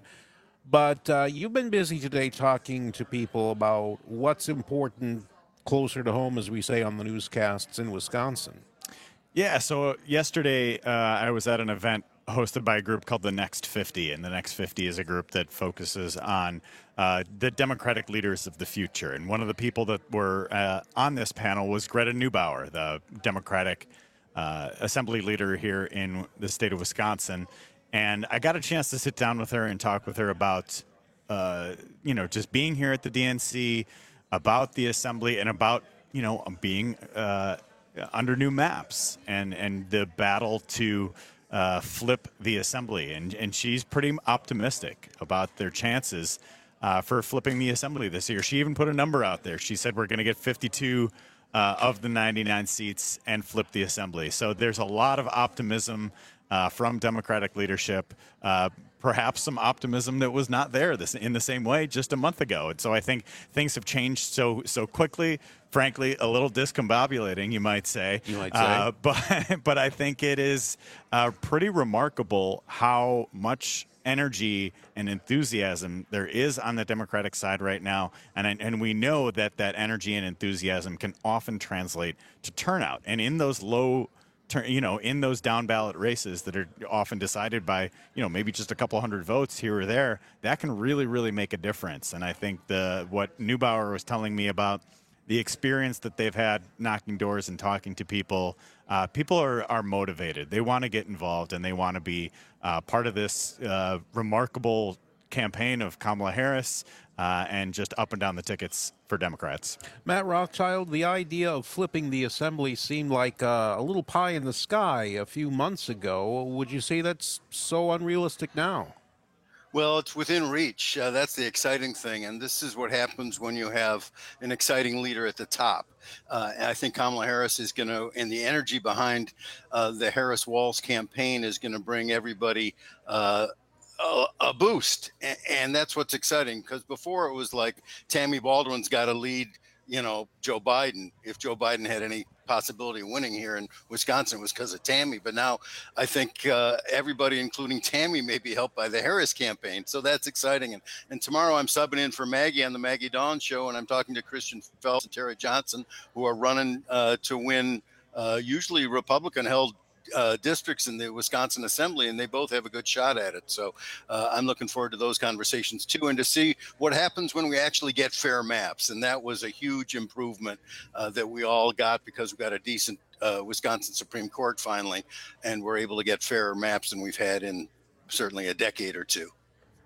But uh, you've been busy today talking to people about what's important closer to home, as we say on the newscasts in Wisconsin. Yeah, so yesterday uh, I was at an event hosted by a group called the Next fifty, and the Next fifty is a group that focuses on uh, the Democratic leaders of the future. And one of the people that were uh, on this panel was Greta Neubauer, the Democratic uh, Assembly leader here in the state of Wisconsin. And I got a chance to sit down with her and talk with her about, uh, you know, just being here at the D N C, about the Assembly, and about, you know, being uh, under new maps and, and the battle to uh, flip the Assembly. And, and she's pretty optimistic about their chances uh, for flipping the Assembly this year. She even put a number out there. She said we're going to get fifty-two uh, of the ninety-nine seats and flip the Assembly. So there's a lot of optimism Uh, from Democratic leadership, uh, perhaps some optimism that was not there this, in the same way just a month ago. And so I think things have changed so so quickly, frankly, a little discombobulating, you might say. You might say. Uh, but, but I think it is uh, pretty remarkable how much energy and enthusiasm there is on the Democratic side right now. And, and we know that that energy and enthusiasm can often translate to turnout. And in those low you know, in those down ballot races that are often decided by, you know, maybe just a couple hundred votes here or there, that can really, really make a difference. And I think the what Neubauer was telling me about the experience that they've had knocking doors and talking to people, uh, people are, are motivated. They want to get involved, and they want to be uh, part of this uh, remarkable campaign of Kamala Harris uh, and just up and down the tickets for Democrats. Matt Rothschild, the idea of flipping the Assembly seemed like uh, a little pie in the sky a few months ago. Would you say that's so unrealistic now? Well, it's within reach. Uh, that's the exciting thing. And this is what happens when you have an exciting leader at the top. Uh, and I think Kamala Harris is going to, and the energy behind uh, the Harris-Walz campaign is going to bring everybody uh, a, a boost. And, and that's what's exciting, because before it was like Tammy Baldwin's got to lead, you know, Joe Biden. If Joe Biden had any possibility of winning here in Wisconsin, it was because of Tammy. But now I think uh, everybody, including Tammy, may be helped by the Harris campaign. So that's exciting. And, and tomorrow I'm subbing in for Maggie on the Maggie Dawn Show, and I'm talking to Christian Phelps and Terry Johnson, who are running uh, to win uh, usually Republican-held Uh, districts in the Wisconsin Assembly, and they both have a good shot at it. So uh, I'm looking forward to those conversations too, and to see what happens when we actually get fair maps. And that was a huge improvement uh, that we all got, because we got a decent uh, Wisconsin Supreme Court finally, and we're able to get fairer maps than we've had in certainly a decade or two.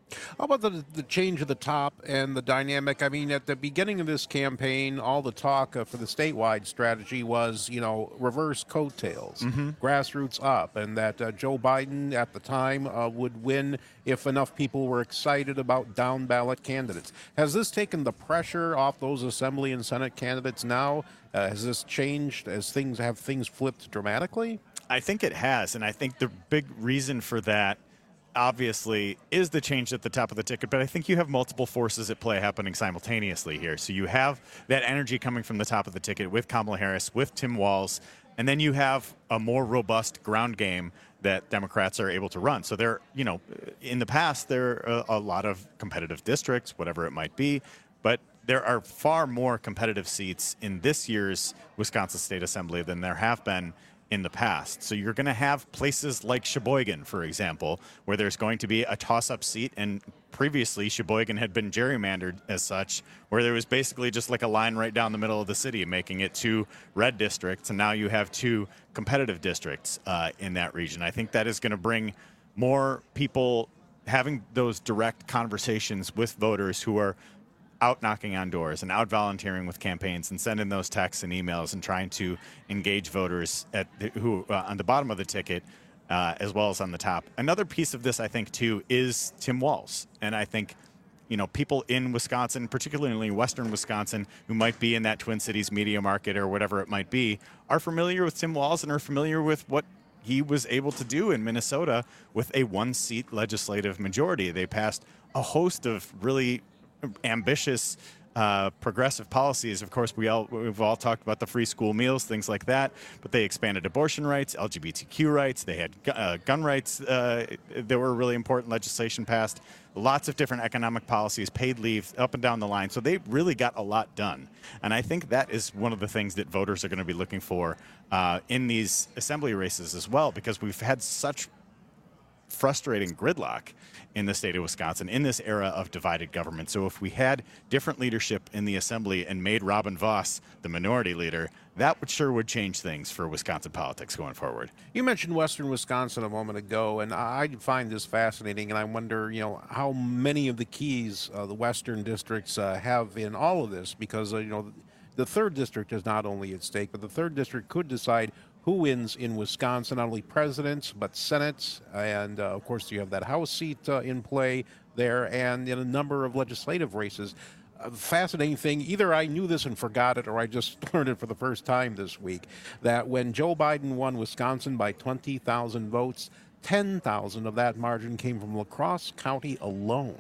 How about the, the change of the top and the dynamic? I mean, at the beginning of this campaign, all the talk uh, for the statewide strategy was, you know, reverse coattails, Mm-hmm. grassroots up, and that uh, Joe Biden at the time uh, would win if enough people were excited about down ballot candidates. Has this taken the pressure off those Assembly and Senate candidates now? Uh, has this changed as things have things flipped dramatically? I think it has, and I think the big reason for that obviously is the change at the top of the ticket, but I think you have multiple forces at play happening simultaneously here. So you have that energy coming from the top of the ticket with Kamala Harris, with Tim Walz, and then you have a more robust ground game that Democrats are able to run. So there, you know, in the past, there are a lot of competitive districts, whatever it might be, but there are far more competitive seats in this year's Wisconsin State Assembly than there have been in the past. So you're going to have places like Sheboygan, for example, where there's going to be a toss-up seat, and previously Sheboygan had been gerrymandered as such, where there was basically just like a line right down the middle of the city, making it two red districts, and now you have two competitive districts uh, in that region. I think that is going to bring more people having those direct conversations with voters who are out knocking on doors and out volunteering with campaigns and sending those texts and emails and trying to engage voters at the, who uh, on the bottom of the ticket uh, as well as on the top. Another piece of this, I think, too, is Tim Walz. And I think, you know, people in Wisconsin, particularly Western Wisconsin, who might be in that Twin Cities media market or whatever it might be, are familiar with Tim Walz and are familiar with what he was able to do in Minnesota with a one-seat legislative majority. They passed a host of really ambitious uh, progressive policies. Of course, we all, we've all talked about the free school meals, things like that, but they expanded abortion rights, L G B T Q rights, they had gu- uh, gun rights. Uh, there were really important legislation passed, lots of different economic policies, paid leave, up and down the line. So they really got a lot done. And I think that is one of the things that voters are going to be looking for uh, in these assembly races as well, because we've had such frustrating gridlock in the state of Wisconsin in this era of divided government. So if we had different leadership in the assembly and made Robin Vos the minority leader, that would sure would change things for Wisconsin politics going forward. You mentioned Western Wisconsin a moment ago, and I find this fascinating, and I wonder, you know, how many of the keys uh, the Western districts uh, have in all of this, because, uh, you know, the third district is not only at stake, but the third district could decide who wins in Wisconsin, not only presidents, but senates. And, uh, of course, you have that House seat uh, in play there, and in a number of legislative races. A fascinating thing, either I knew this and forgot it, or I just learned it for the first time this week, that when Joe Biden won Wisconsin by twenty thousand votes, ten thousand of that margin came from La Crosse County alone.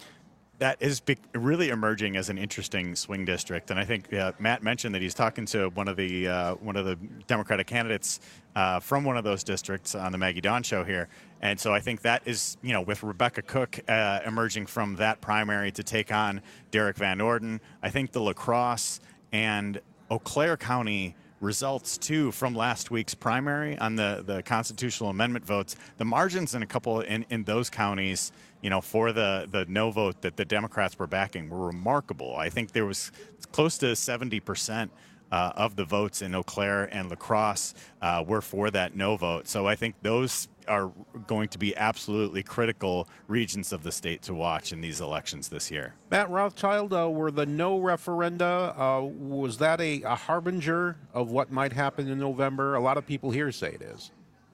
That is be- really emerging as an interesting swing district, and I think uh, Matt mentioned that he's talking to one of the uh, one of the Democratic candidates uh, from one of those districts on the Maggie Dawn show here, and so I think that is, you know, with Rebecca Cook uh, emerging from that primary to take on Derek Van Orden, I think the La Crosse and Eau Claire County results too from last week's primary on the, the constitutional amendment votes, the margins in a couple in, in those counties, you know, for the, the no vote that the Democrats were backing were remarkable. I think there was close to seventy percent uh, of the votes in Eau Claire and La Crosse uh, were for that no vote. So I think those are going to be absolutely critical regions of the state to watch in these elections this year. Matt Rothschild, uh, were the no referenda, uh, was that a, a harbinger of what might happen in November? A lot of people here say it is.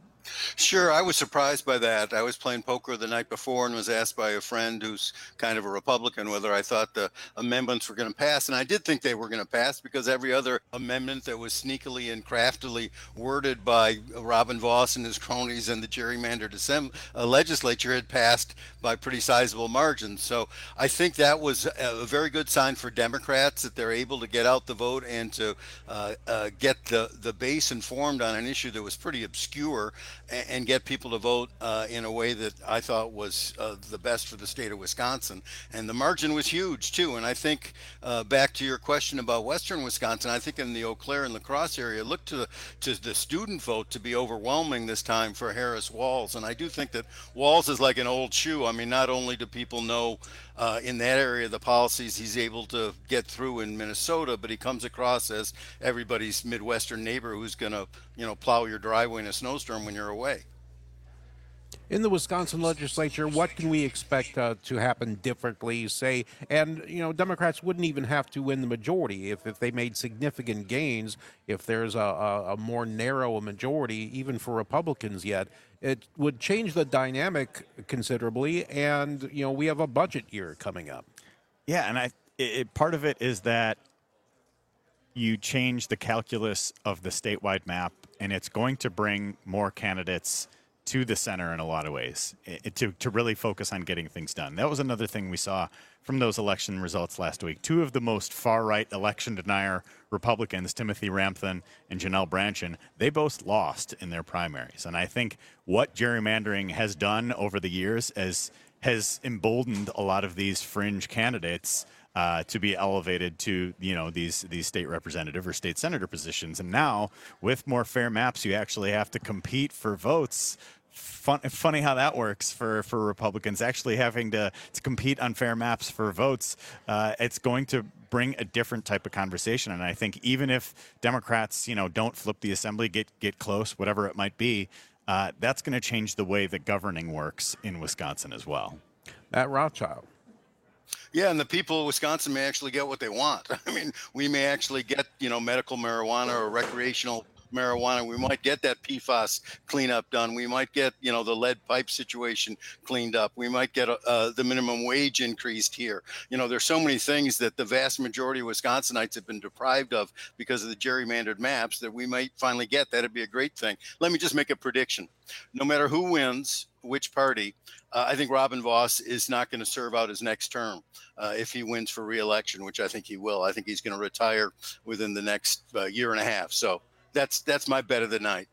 Sure, I was surprised by that. I was playing poker the night before and was asked by a friend who's kind of a Republican whether I thought the amendments were going to pass. And I did think they were going to pass, because every other amendment that was sneakily and craftily worded by Robin Vos and his cronies and the gerrymandered assembly, uh, legislature had passed by pretty sizable margins. So I think that was a very good sign for Democrats, that they're able to get out the vote and to uh, uh, get the, the base informed on an issue that was pretty obscure, and get people to vote uh, in a way that I thought was uh, the best for the state of Wisconsin. And the margin was huge, too. And I think, uh, back to your question about Western Wisconsin, I think in the Eau Claire and La Crosse area, look to the, to the student vote to be overwhelming this time for Harris Walz. And I do think that Walz is like an old shoe. I mean, not only do people know uh, in that area the policies he's able to get through in Minnesota, but he comes across as everybody's Midwestern neighbor who's going to, you know, plow your driveway in a snowstorm when you're away. In the Wisconsin legislature, what can we expect uh, to happen differently, say, and, you know, Democrats wouldn't even have to win the majority if, if they made significant gains, if there's a, a, a more narrow majority, even for Republicans yet, it would change the dynamic considerably, and, you know, we have a budget year coming up. Yeah, and I it, part of it is that you change the calculus of the statewide map, and it's going to bring more candidates to the center in a lot of ways, it, to, to really focus on getting things done. That was another thing we saw from those election results last week. Two of the most far-right election denier Republicans, Timothy Ramthun and Janelle Brandtjen, they both lost in their primaries. And I think what gerrymandering has done over the years is, has emboldened a lot of these fringe candidates Uh, to be elevated to, you know, these these state representative or state senator positions. And now, with more fair maps, you actually have to compete for votes. Fun, funny how that works for, for Republicans, actually having to, to compete on fair maps for votes. Uh, it's going to bring a different type of conversation. And I think even if Democrats, you know, don't flip the assembly, get, get close, whatever it might be, uh, that's going to change the way that governing works in Wisconsin as well. Matt Rothschild. Yeah, and the people of Wisconsin may actually get what they want. I mean, we may actually get, you know, medical marijuana or recreational marijuana. We might get that P FAS cleanup done. We might get, you know, the lead pipe situation cleaned up. We might get uh, the minimum wage increased here. You know, there's so many things that the vast majority of Wisconsinites have been deprived of because of the gerrymandered maps that we might finally get. That'd be a great thing. Let me just make a prediction. No matter who wins, which party, uh, I think Robin Vos is not going to serve out his next term uh, if he wins for re-election, which I think he will. I think he's going to retire within the next uh, year and a half. So that's that's my bet of the night.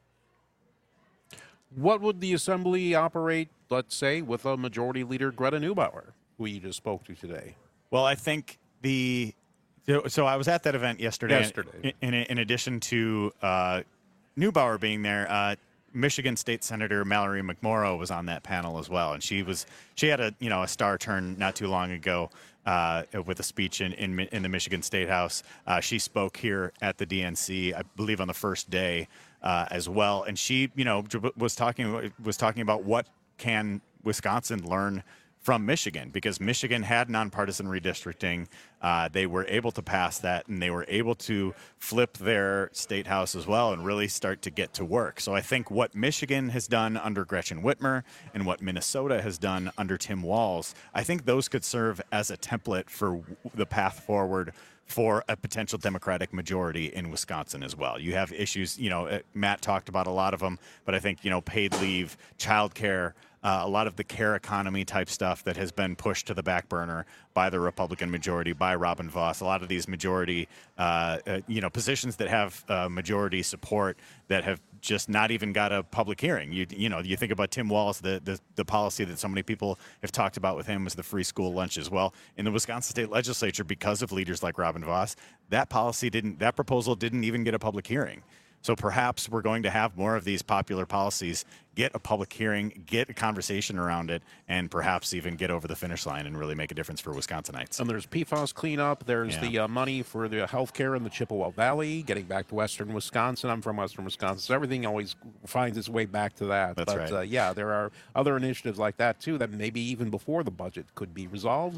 What would the assembly operate, let's say, with a majority leader, Greta Neubauer, who you just spoke to today? Well, I think the so, so I was at that event yesterday. Yesterday. In, in, in addition to uh, Neubauer being there, uh, Michigan State Senator Mallory McMorrow was on that panel as well, and she was she had a you know a star turn not too long ago uh, with a speech in, in in the Michigan State House. Uh, she spoke here at the D N C, I believe, on the first day uh, as well, and she you know was talking was talking about what can Wisconsin learn from Michigan, because Michigan had nonpartisan redistricting. Uh, they were able to pass that, and they were able to flip their state house as well and really start to get to work. So I think what Michigan has done under Gretchen Whitmer and what Minnesota has done under Tim Walz, I think those could serve as a template for the path forward for a potential Democratic majority in Wisconsin as well. You have issues, you know, Matt talked about a lot of them, but I think, you know, paid leave, childcare, Uh, a lot of the care economy type stuff that has been pushed to the back burner by the Republican majority, by Robin Vos. A lot of these majority, uh, uh, you know, positions that have uh, majority support that have just not even got a public hearing. You, you know, you think about Tim Walz, the, the the policy that so many people have talked about with him was the free school lunch as well. In the Wisconsin State Legislature, because of leaders like Robin Vos, that policy didn't, that proposal didn't even get a public hearing. So perhaps we're going to have more of these popular policies get a public hearing, get a conversation around it, and perhaps even get over the finish line and really make a difference for Wisconsinites. And there's P FAS cleanup. There's Yeah. the uh, money for the health care in the Chippewa Valley, getting back to western Wisconsin. I'm from western Wisconsin, so everything always finds its way back to that. That's but, right. Uh, yeah, there are other initiatives like that, too, that maybe even before the budget could be resolved.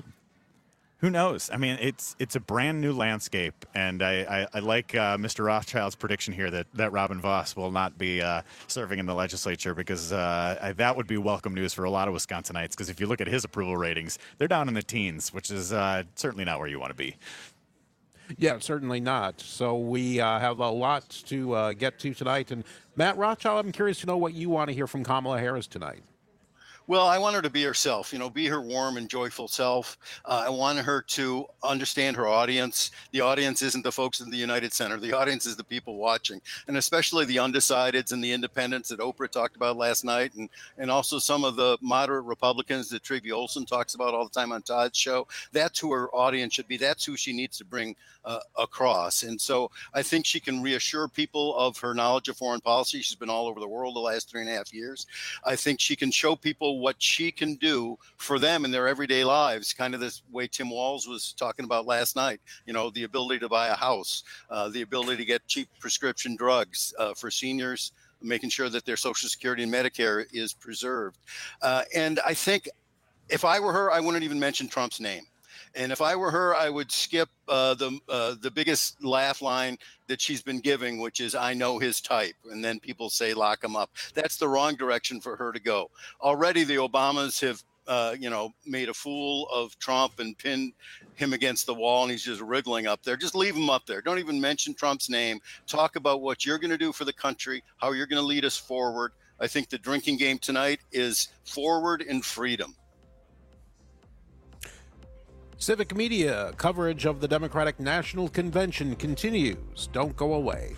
Who knows? I mean, it's it's a brand new landscape, and I, I, I like uh, Mister Rothschild's prediction here that, that Robin Vos will not be uh, serving in the legislature, because uh, I, that would be welcome news for a lot of Wisconsinites, because if you look at his approval ratings, they're down in the teens, which is uh, certainly not where you want to be. Yeah, certainly not. So we uh, have a lot to uh, get to tonight. And Matt Rothschild, I'm curious to know what you want to hear from Kamala Harris tonight. Well, I want her to be herself, you know, be her warm and joyful self. Uh, I want her to understand her audience. The audience isn't the folks in the United Center. The audience is the people watching, and especially the undecideds and the independents that Oprah talked about last night, and, and also some of the moderate Republicans that Trygve Olsen talks about all the time on Todd's show. That's who her audience should be. That's who she needs to bring uh, across. And so I think she can reassure people of her knowledge of foreign policy. She's been all over the world the last three and a half years. I think she can show people what she can do for them in their everyday lives, kind of this way Tim Walz was talking about last night, you know, the ability to buy a house, uh, the ability to get cheap prescription drugs uh, for seniors, making sure that their Social Security and Medicare is preserved. Uh, and I think if I were her, I wouldn't even mention Trump's name. And if I were her, I would skip uh, the uh, the biggest laugh line that she's been giving, which is, I know his type. And then people say, lock him up. That's the wrong direction for her to go. Already the Obamas have, uh, you know, made a fool of Trump and pinned him against the wall, and he's just wriggling up there. Just leave him up there. Don't even mention Trump's name. Talk about what you're going to do for the country, how you're going to lead us forward. I think the drinking game tonight is forward and freedom. Civic Media coverage of the Democratic National Convention continues. Don't go away.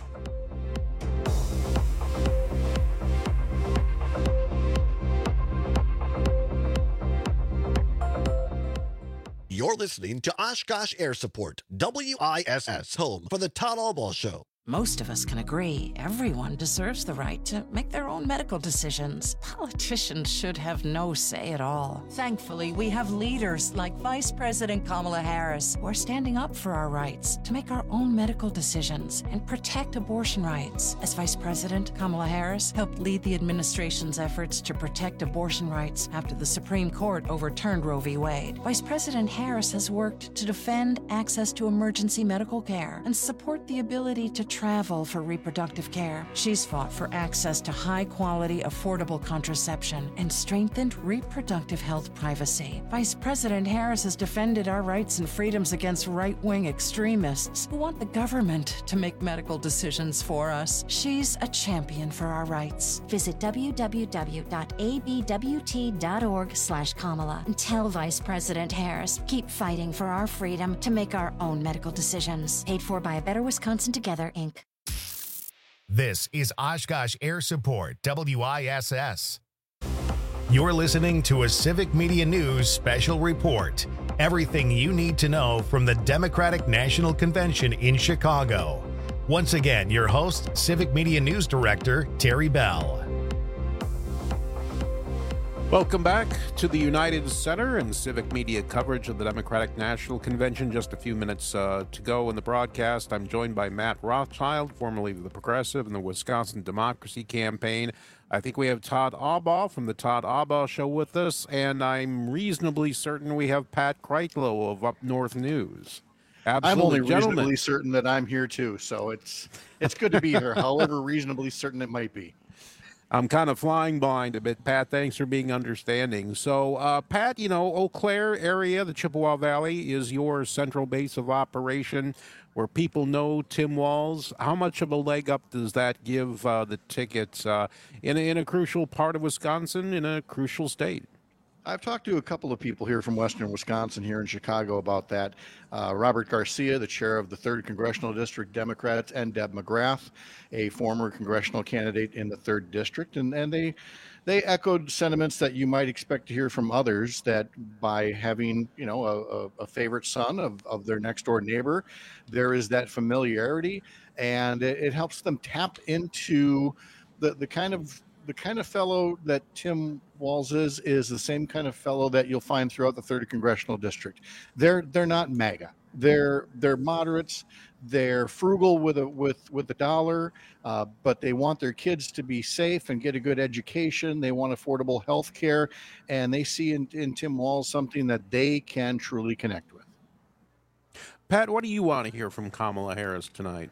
You're listening to Oshkosh Air Support, W I S S, home for the Todd Albaugh Show. Most of us can agree everyone deserves the right to make their own medical decisions. Politicians should have no say at all. Thankfully, we have leaders like Vice President Kamala Harris who are standing up for our rights to make our own medical decisions and protect abortion rights. As Vice President, Kamala Harris helped lead the administration's efforts to protect abortion rights after the Supreme Court overturned Roe v. Wade. Vice President Harris has worked to defend access to emergency medical care and support the ability to travel for reproductive care. She's fought for access to high-quality, affordable contraception and strengthened reproductive health privacy. Vice President Harris has defended our rights and freedoms against right-wing extremists who want the government to make medical decisions for us. She's a champion for our rights. Visit w w w dot a b w t dot org slash Kamala and tell Vice President Harris, keep fighting for our freedom to make our own medical decisions. Paid for by A Better Wisconsin Together, Incorporated. This is Oshkosh Air Support, W I S S. You're listening to a Civic Media News special report. Everything you need to know from the Democratic National Convention in Chicago. Once again, your host, Civic Media News Director, Terry Bell. Welcome back to the United Center and Civic Media coverage of the Democratic National Convention. Just a few minutes uh, to go in the broadcast. I'm joined by Matt Rothschild, formerly of the Progressive and the Wisconsin Democracy Campaign. I think we have Todd Albaugh from the Todd Albaugh Show with us, and I'm reasonably certain we have Pat Kreitlow of Up North News. Absolutely, I'm only gentlemen. reasonably certain that I'm here too, so it's it's good to be here, however reasonably certain it might be. I'm kind of flying blind a bit, Pat. Thanks for being understanding. So, uh, Pat, you know, Eau Claire area, the Chippewa Valley, is your central base of operation where people know Tim Walz. How much of a leg up does that give uh, the tickets uh, in, a, in a crucial part of Wisconsin, in a crucial state? I've talked to a couple of people here from Western Wisconsin here in Chicago about that. Uh, Robert Garcia, the chair of the third Congressional District Democrats, and Deb McGrath, a former congressional candidate in the third District. And, and they they echoed sentiments that you might expect to hear from others, that by having, you know, a, a favorite son of, of their next door neighbor, there is that familiarity, and it, it helps them tap into the, the kind of the kind of fellow that Tim Walz is, is the same kind of fellow that you'll find throughout the third congressional district. They're they're not MAGA. They're they're moderates. They're frugal with a with with the dollar, uh, but they want their kids to be safe and get a good education. They want affordable health care, and they see in, in Tim Walz something that they can truly connect with. Pat, what do you want to hear from Kamala Harris tonight?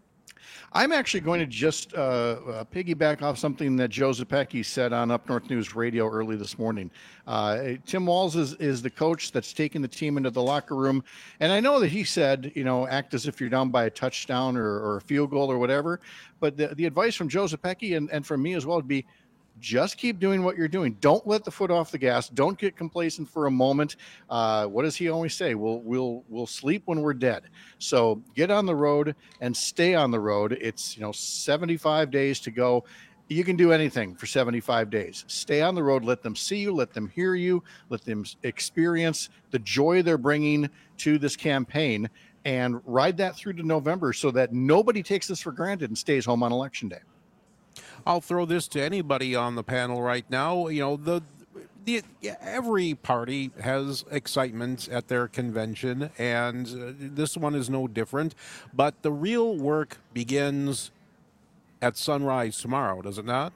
I'm actually going to just uh, uh, piggyback off something that Joe Zepecki said on Up North News Radio early this morning. Uh, Tim Walz is, is the coach that's taking the team into the locker room. And I know that he said, you know, act as if you're down by a touchdown or, or a field goal or whatever. But the, the advice from Joe Zepecki and, and from me as well would be, just keep doing what you're doing. Don't let the foot off the gas. Don't get complacent for a moment. Uh, what does he always say? We'll we'll we'll sleep when we're dead. So get on the road and stay on the road. It's, you know, seventy-five days to go. You can do anything for seventy-five days. Stay on the road. Let them see you. Let them hear you. Let them experience the joy they're bringing to this campaign, and ride that through to November so that nobody takes this for granted and stays home on Election Day. I'll throw this to anybody on the panel right now. You know, the, the every party has excitement at their convention, and uh, this one is no different. But the real work begins at sunrise tomorrow, does it not?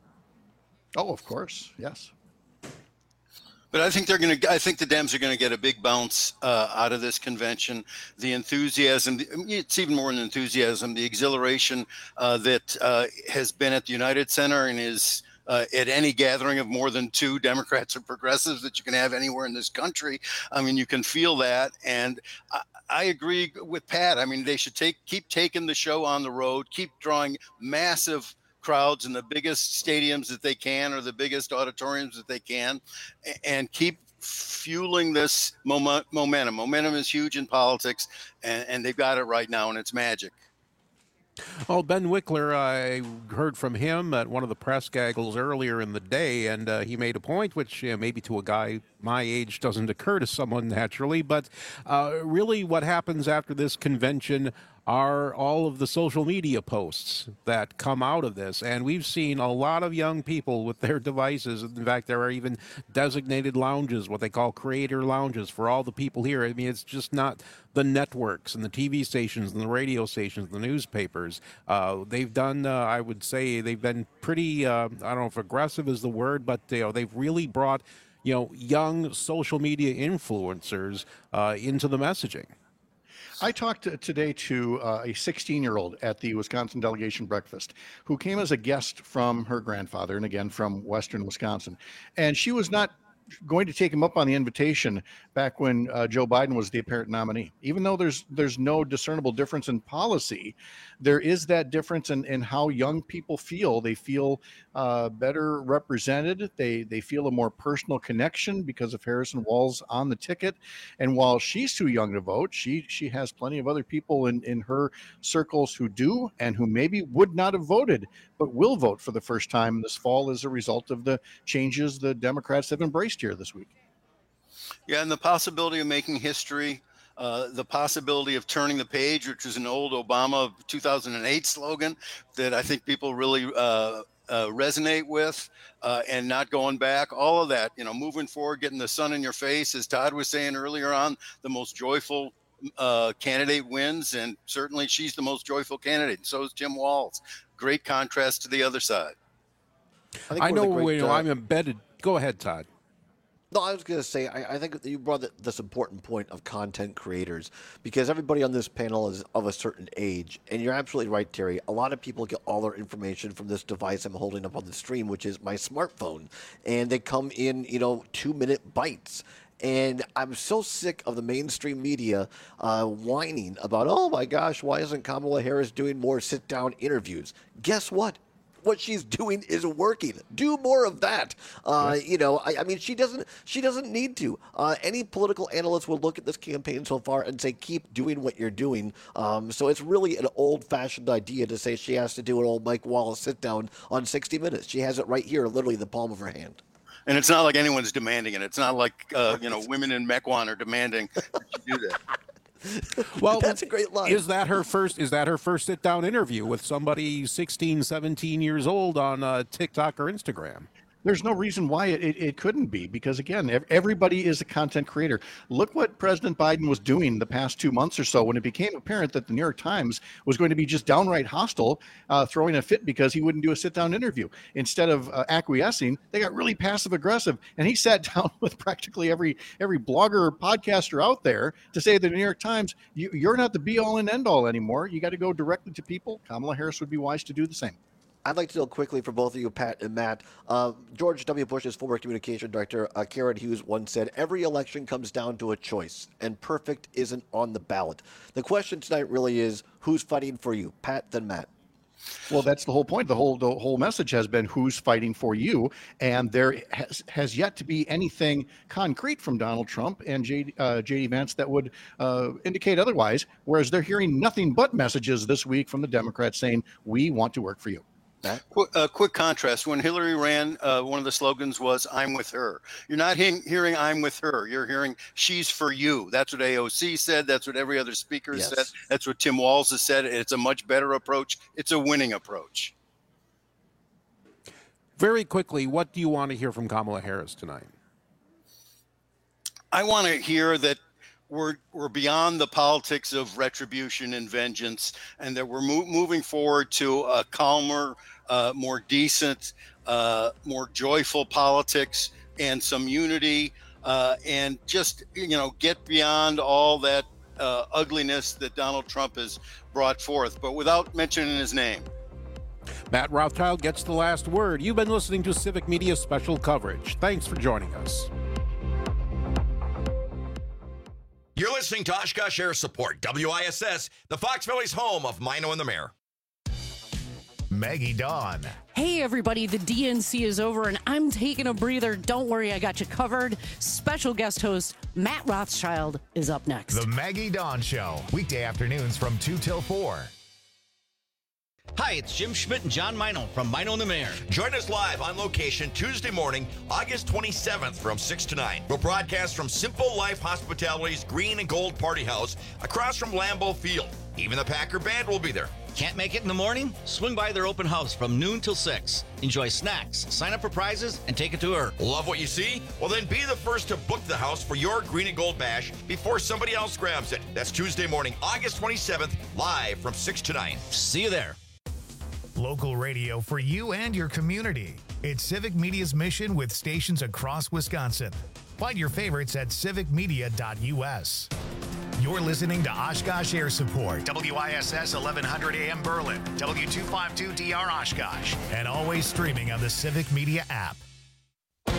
Oh, of course, yes. But I think they're going to. I think the Dems are going to get a big bounce uh, out of this convention. The enthusiasm. It's even more than enthusiasm. The exhilaration uh, that uh, has been at the United Center and is uh, at any gathering of more than two Democrats or progressives that you can have anywhere in this country. I mean, you can feel that, and I, I agree with Pat. I mean, they should take keep taking the show on the road, keep drawing massive crowds in the biggest stadiums that they can or the biggest auditoriums that they can, and keep fueling this moment, momentum. Momentum is huge in politics, and, and they've got it right now, and it's magic. Well, Ben Wickler, I heard from him at one of the press gaggles earlier in the day, and uh, he made a point which uh, maybe to a guy my age doesn't occur to someone naturally, but uh, really what happens after this convention are all of the social media posts that come out of this. And we've seen a lot of young people with their devices. In fact, there are even designated lounges, what they call creator lounges, for all the people here. I mean, it's just not the networks and the T V stations and the radio stations, the newspapers. Uh, they've done, uh, I would say, they've been pretty, uh, I don't know if aggressive is the word, but you know, they've really brought, you know, young social media influencers uh, into the messaging. I talked today to uh, a sixteen-year-old at the Wisconsin delegation breakfast who came as a guest from her grandfather, and again from Western Wisconsin. And she was not going to take him up on the invitation back when uh, Joe Biden was the apparent nominee. Even though there's there's no discernible difference in policy, there is that difference in, in how young people feel. They feel uh, better represented. They they feel a more personal connection because of Harrison Walz on the ticket. And while she's too young to vote, she she has plenty of other people in, in her circles who do and who maybe would not have voted, but will vote for the first time this fall as a result of the changes the Democrats have embraced here this week. Yeah, and the possibility of making history, uh, the possibility of turning the page, which is an old Obama two thousand eight slogan that I think people really uh, uh, resonate with, uh, and not going back, all of that, you know, moving forward, getting the sun in your face, as Todd was saying earlier on, the most joyful uh, candidate wins, and certainly she's the most joyful candidate, and so is Tim Walz. Great contrast to the other side. I, I know, great, you know uh, I'm embedded. Go ahead, Todd. No, I was going to say, I, I think you brought this important point of content creators, because everybody on this panel is of a certain age. And you're absolutely right, Terry. A lot of people get all their information from this device I'm holding up on the stream, which is my smartphone. And they come in, you know, two-minute bites. And I'm so sick of the mainstream media uh, whining about, oh, my gosh, why isn't Kamala Harris doing more sit-down interviews? Guess what? What she's doing is working. Do more of that. Uh, you know, I, I mean, she doesn't. She doesn't need to. Uh, any political analyst will look at this campaign so far and say, "Keep doing what you're doing." Um, so it's really an old-fashioned idea to say she has to do an old Mike Wallace sit-down on sixty minutes. She has it right here, literally in the palm of her hand. And it's not like anyone's demanding it. It's not like uh, you know, women in Mequon are demanding that you do that. Well, that's a great line. Is that her first? Is that her first sit-down interview with somebody sixteen, seventeen years old on uh, TikTok or Instagram? There's no reason why it, it, it couldn't be, because, again, everybody is a content creator. Look what President Biden was doing the past two months or so when it became apparent that the New York Times was going to be just downright hostile, uh, throwing a fit because he wouldn't do a sit-down interview. Instead of uh, acquiescing, they got really passive-aggressive, and he sat down with practically every every blogger or podcaster out there to say to the New York Times, you, you're not the be-all and end-all anymore. You got to go directly to people. Kamala Harris would be wise to do the same. I'd like to know quickly for both of you, Pat and Matt. Uh, George W. Bush's former communication director, uh, Karen Hughes, once said, every election comes down to a choice, and perfect isn't on the ballot. The question tonight really is, who's fighting for you, Pat then Matt? Well, that's the whole point. The whole the whole message has been who's fighting for you, and there has, has yet to be anything concrete from Donald Trump and J D, uh, J D Vance that would uh, indicate otherwise, whereas they're hearing nothing but messages this week from the Democrats saying, we want to work for you. Quick, uh, quick contrast. When Hillary ran, uh, one of the slogans was, I'm with her. You're not he- hearing I'm with her. You're hearing she's for you. That's what A O C said. That's what every other speaker yes. said. That's what Tim Walz has said. It's a much better approach. It's a winning approach. Very quickly, what do you want to hear from Kamala Harris tonight? I want to hear that we're we're beyond the politics of retribution and vengeance, and that we're mo- moving forward to a calmer, uh, more decent, uh, more joyful politics and some unity, uh, and just, you know, get beyond all that uh, ugliness that Donald Trump has brought forth, but without mentioning his name. Matt Rothschild gets the last word. You've been listening to Civic Media Special Coverage. Thanks for joining us. You're listening to Oshkosh Air Support, W I S S, the Fox Valley's home of Mino and the Mayor. Maggie Dawn. Hey, everybody, the D N C is over, and I'm taking a breather. Don't worry, I got you covered. Special guest host Matt Rothschild is up next. The Maggie Dawn Show, weekday afternoons from two till four. Hi, it's Jim Schmidt and John Mino from Mino and the Mayor. Join us live on location Tuesday morning, August twenty-seventh from six to nine. We'll broadcast from Simple Life Hospitality's Green and Gold Party House across from Lambeau Field. Even the Packer Band will be there. Can't make it in the morning? Swing by their open house from noon till six. Enjoy snacks, sign up for prizes, and take a tour. Love what you see? Well, then be the first to book the house for your Green and Gold Bash before somebody else grabs it. That's Tuesday morning, August twenty-seventh, live from six to nine. See you there. Local radio for you and your community. It's Civic Media's mission with stations across Wisconsin. Find your favorites at civic media dot U S. You're listening to Oshkosh Air Support, W I S S eleven hundred A M Berlin, W two fifty-two D R Oshkosh, and always streaming on the Civic Media app.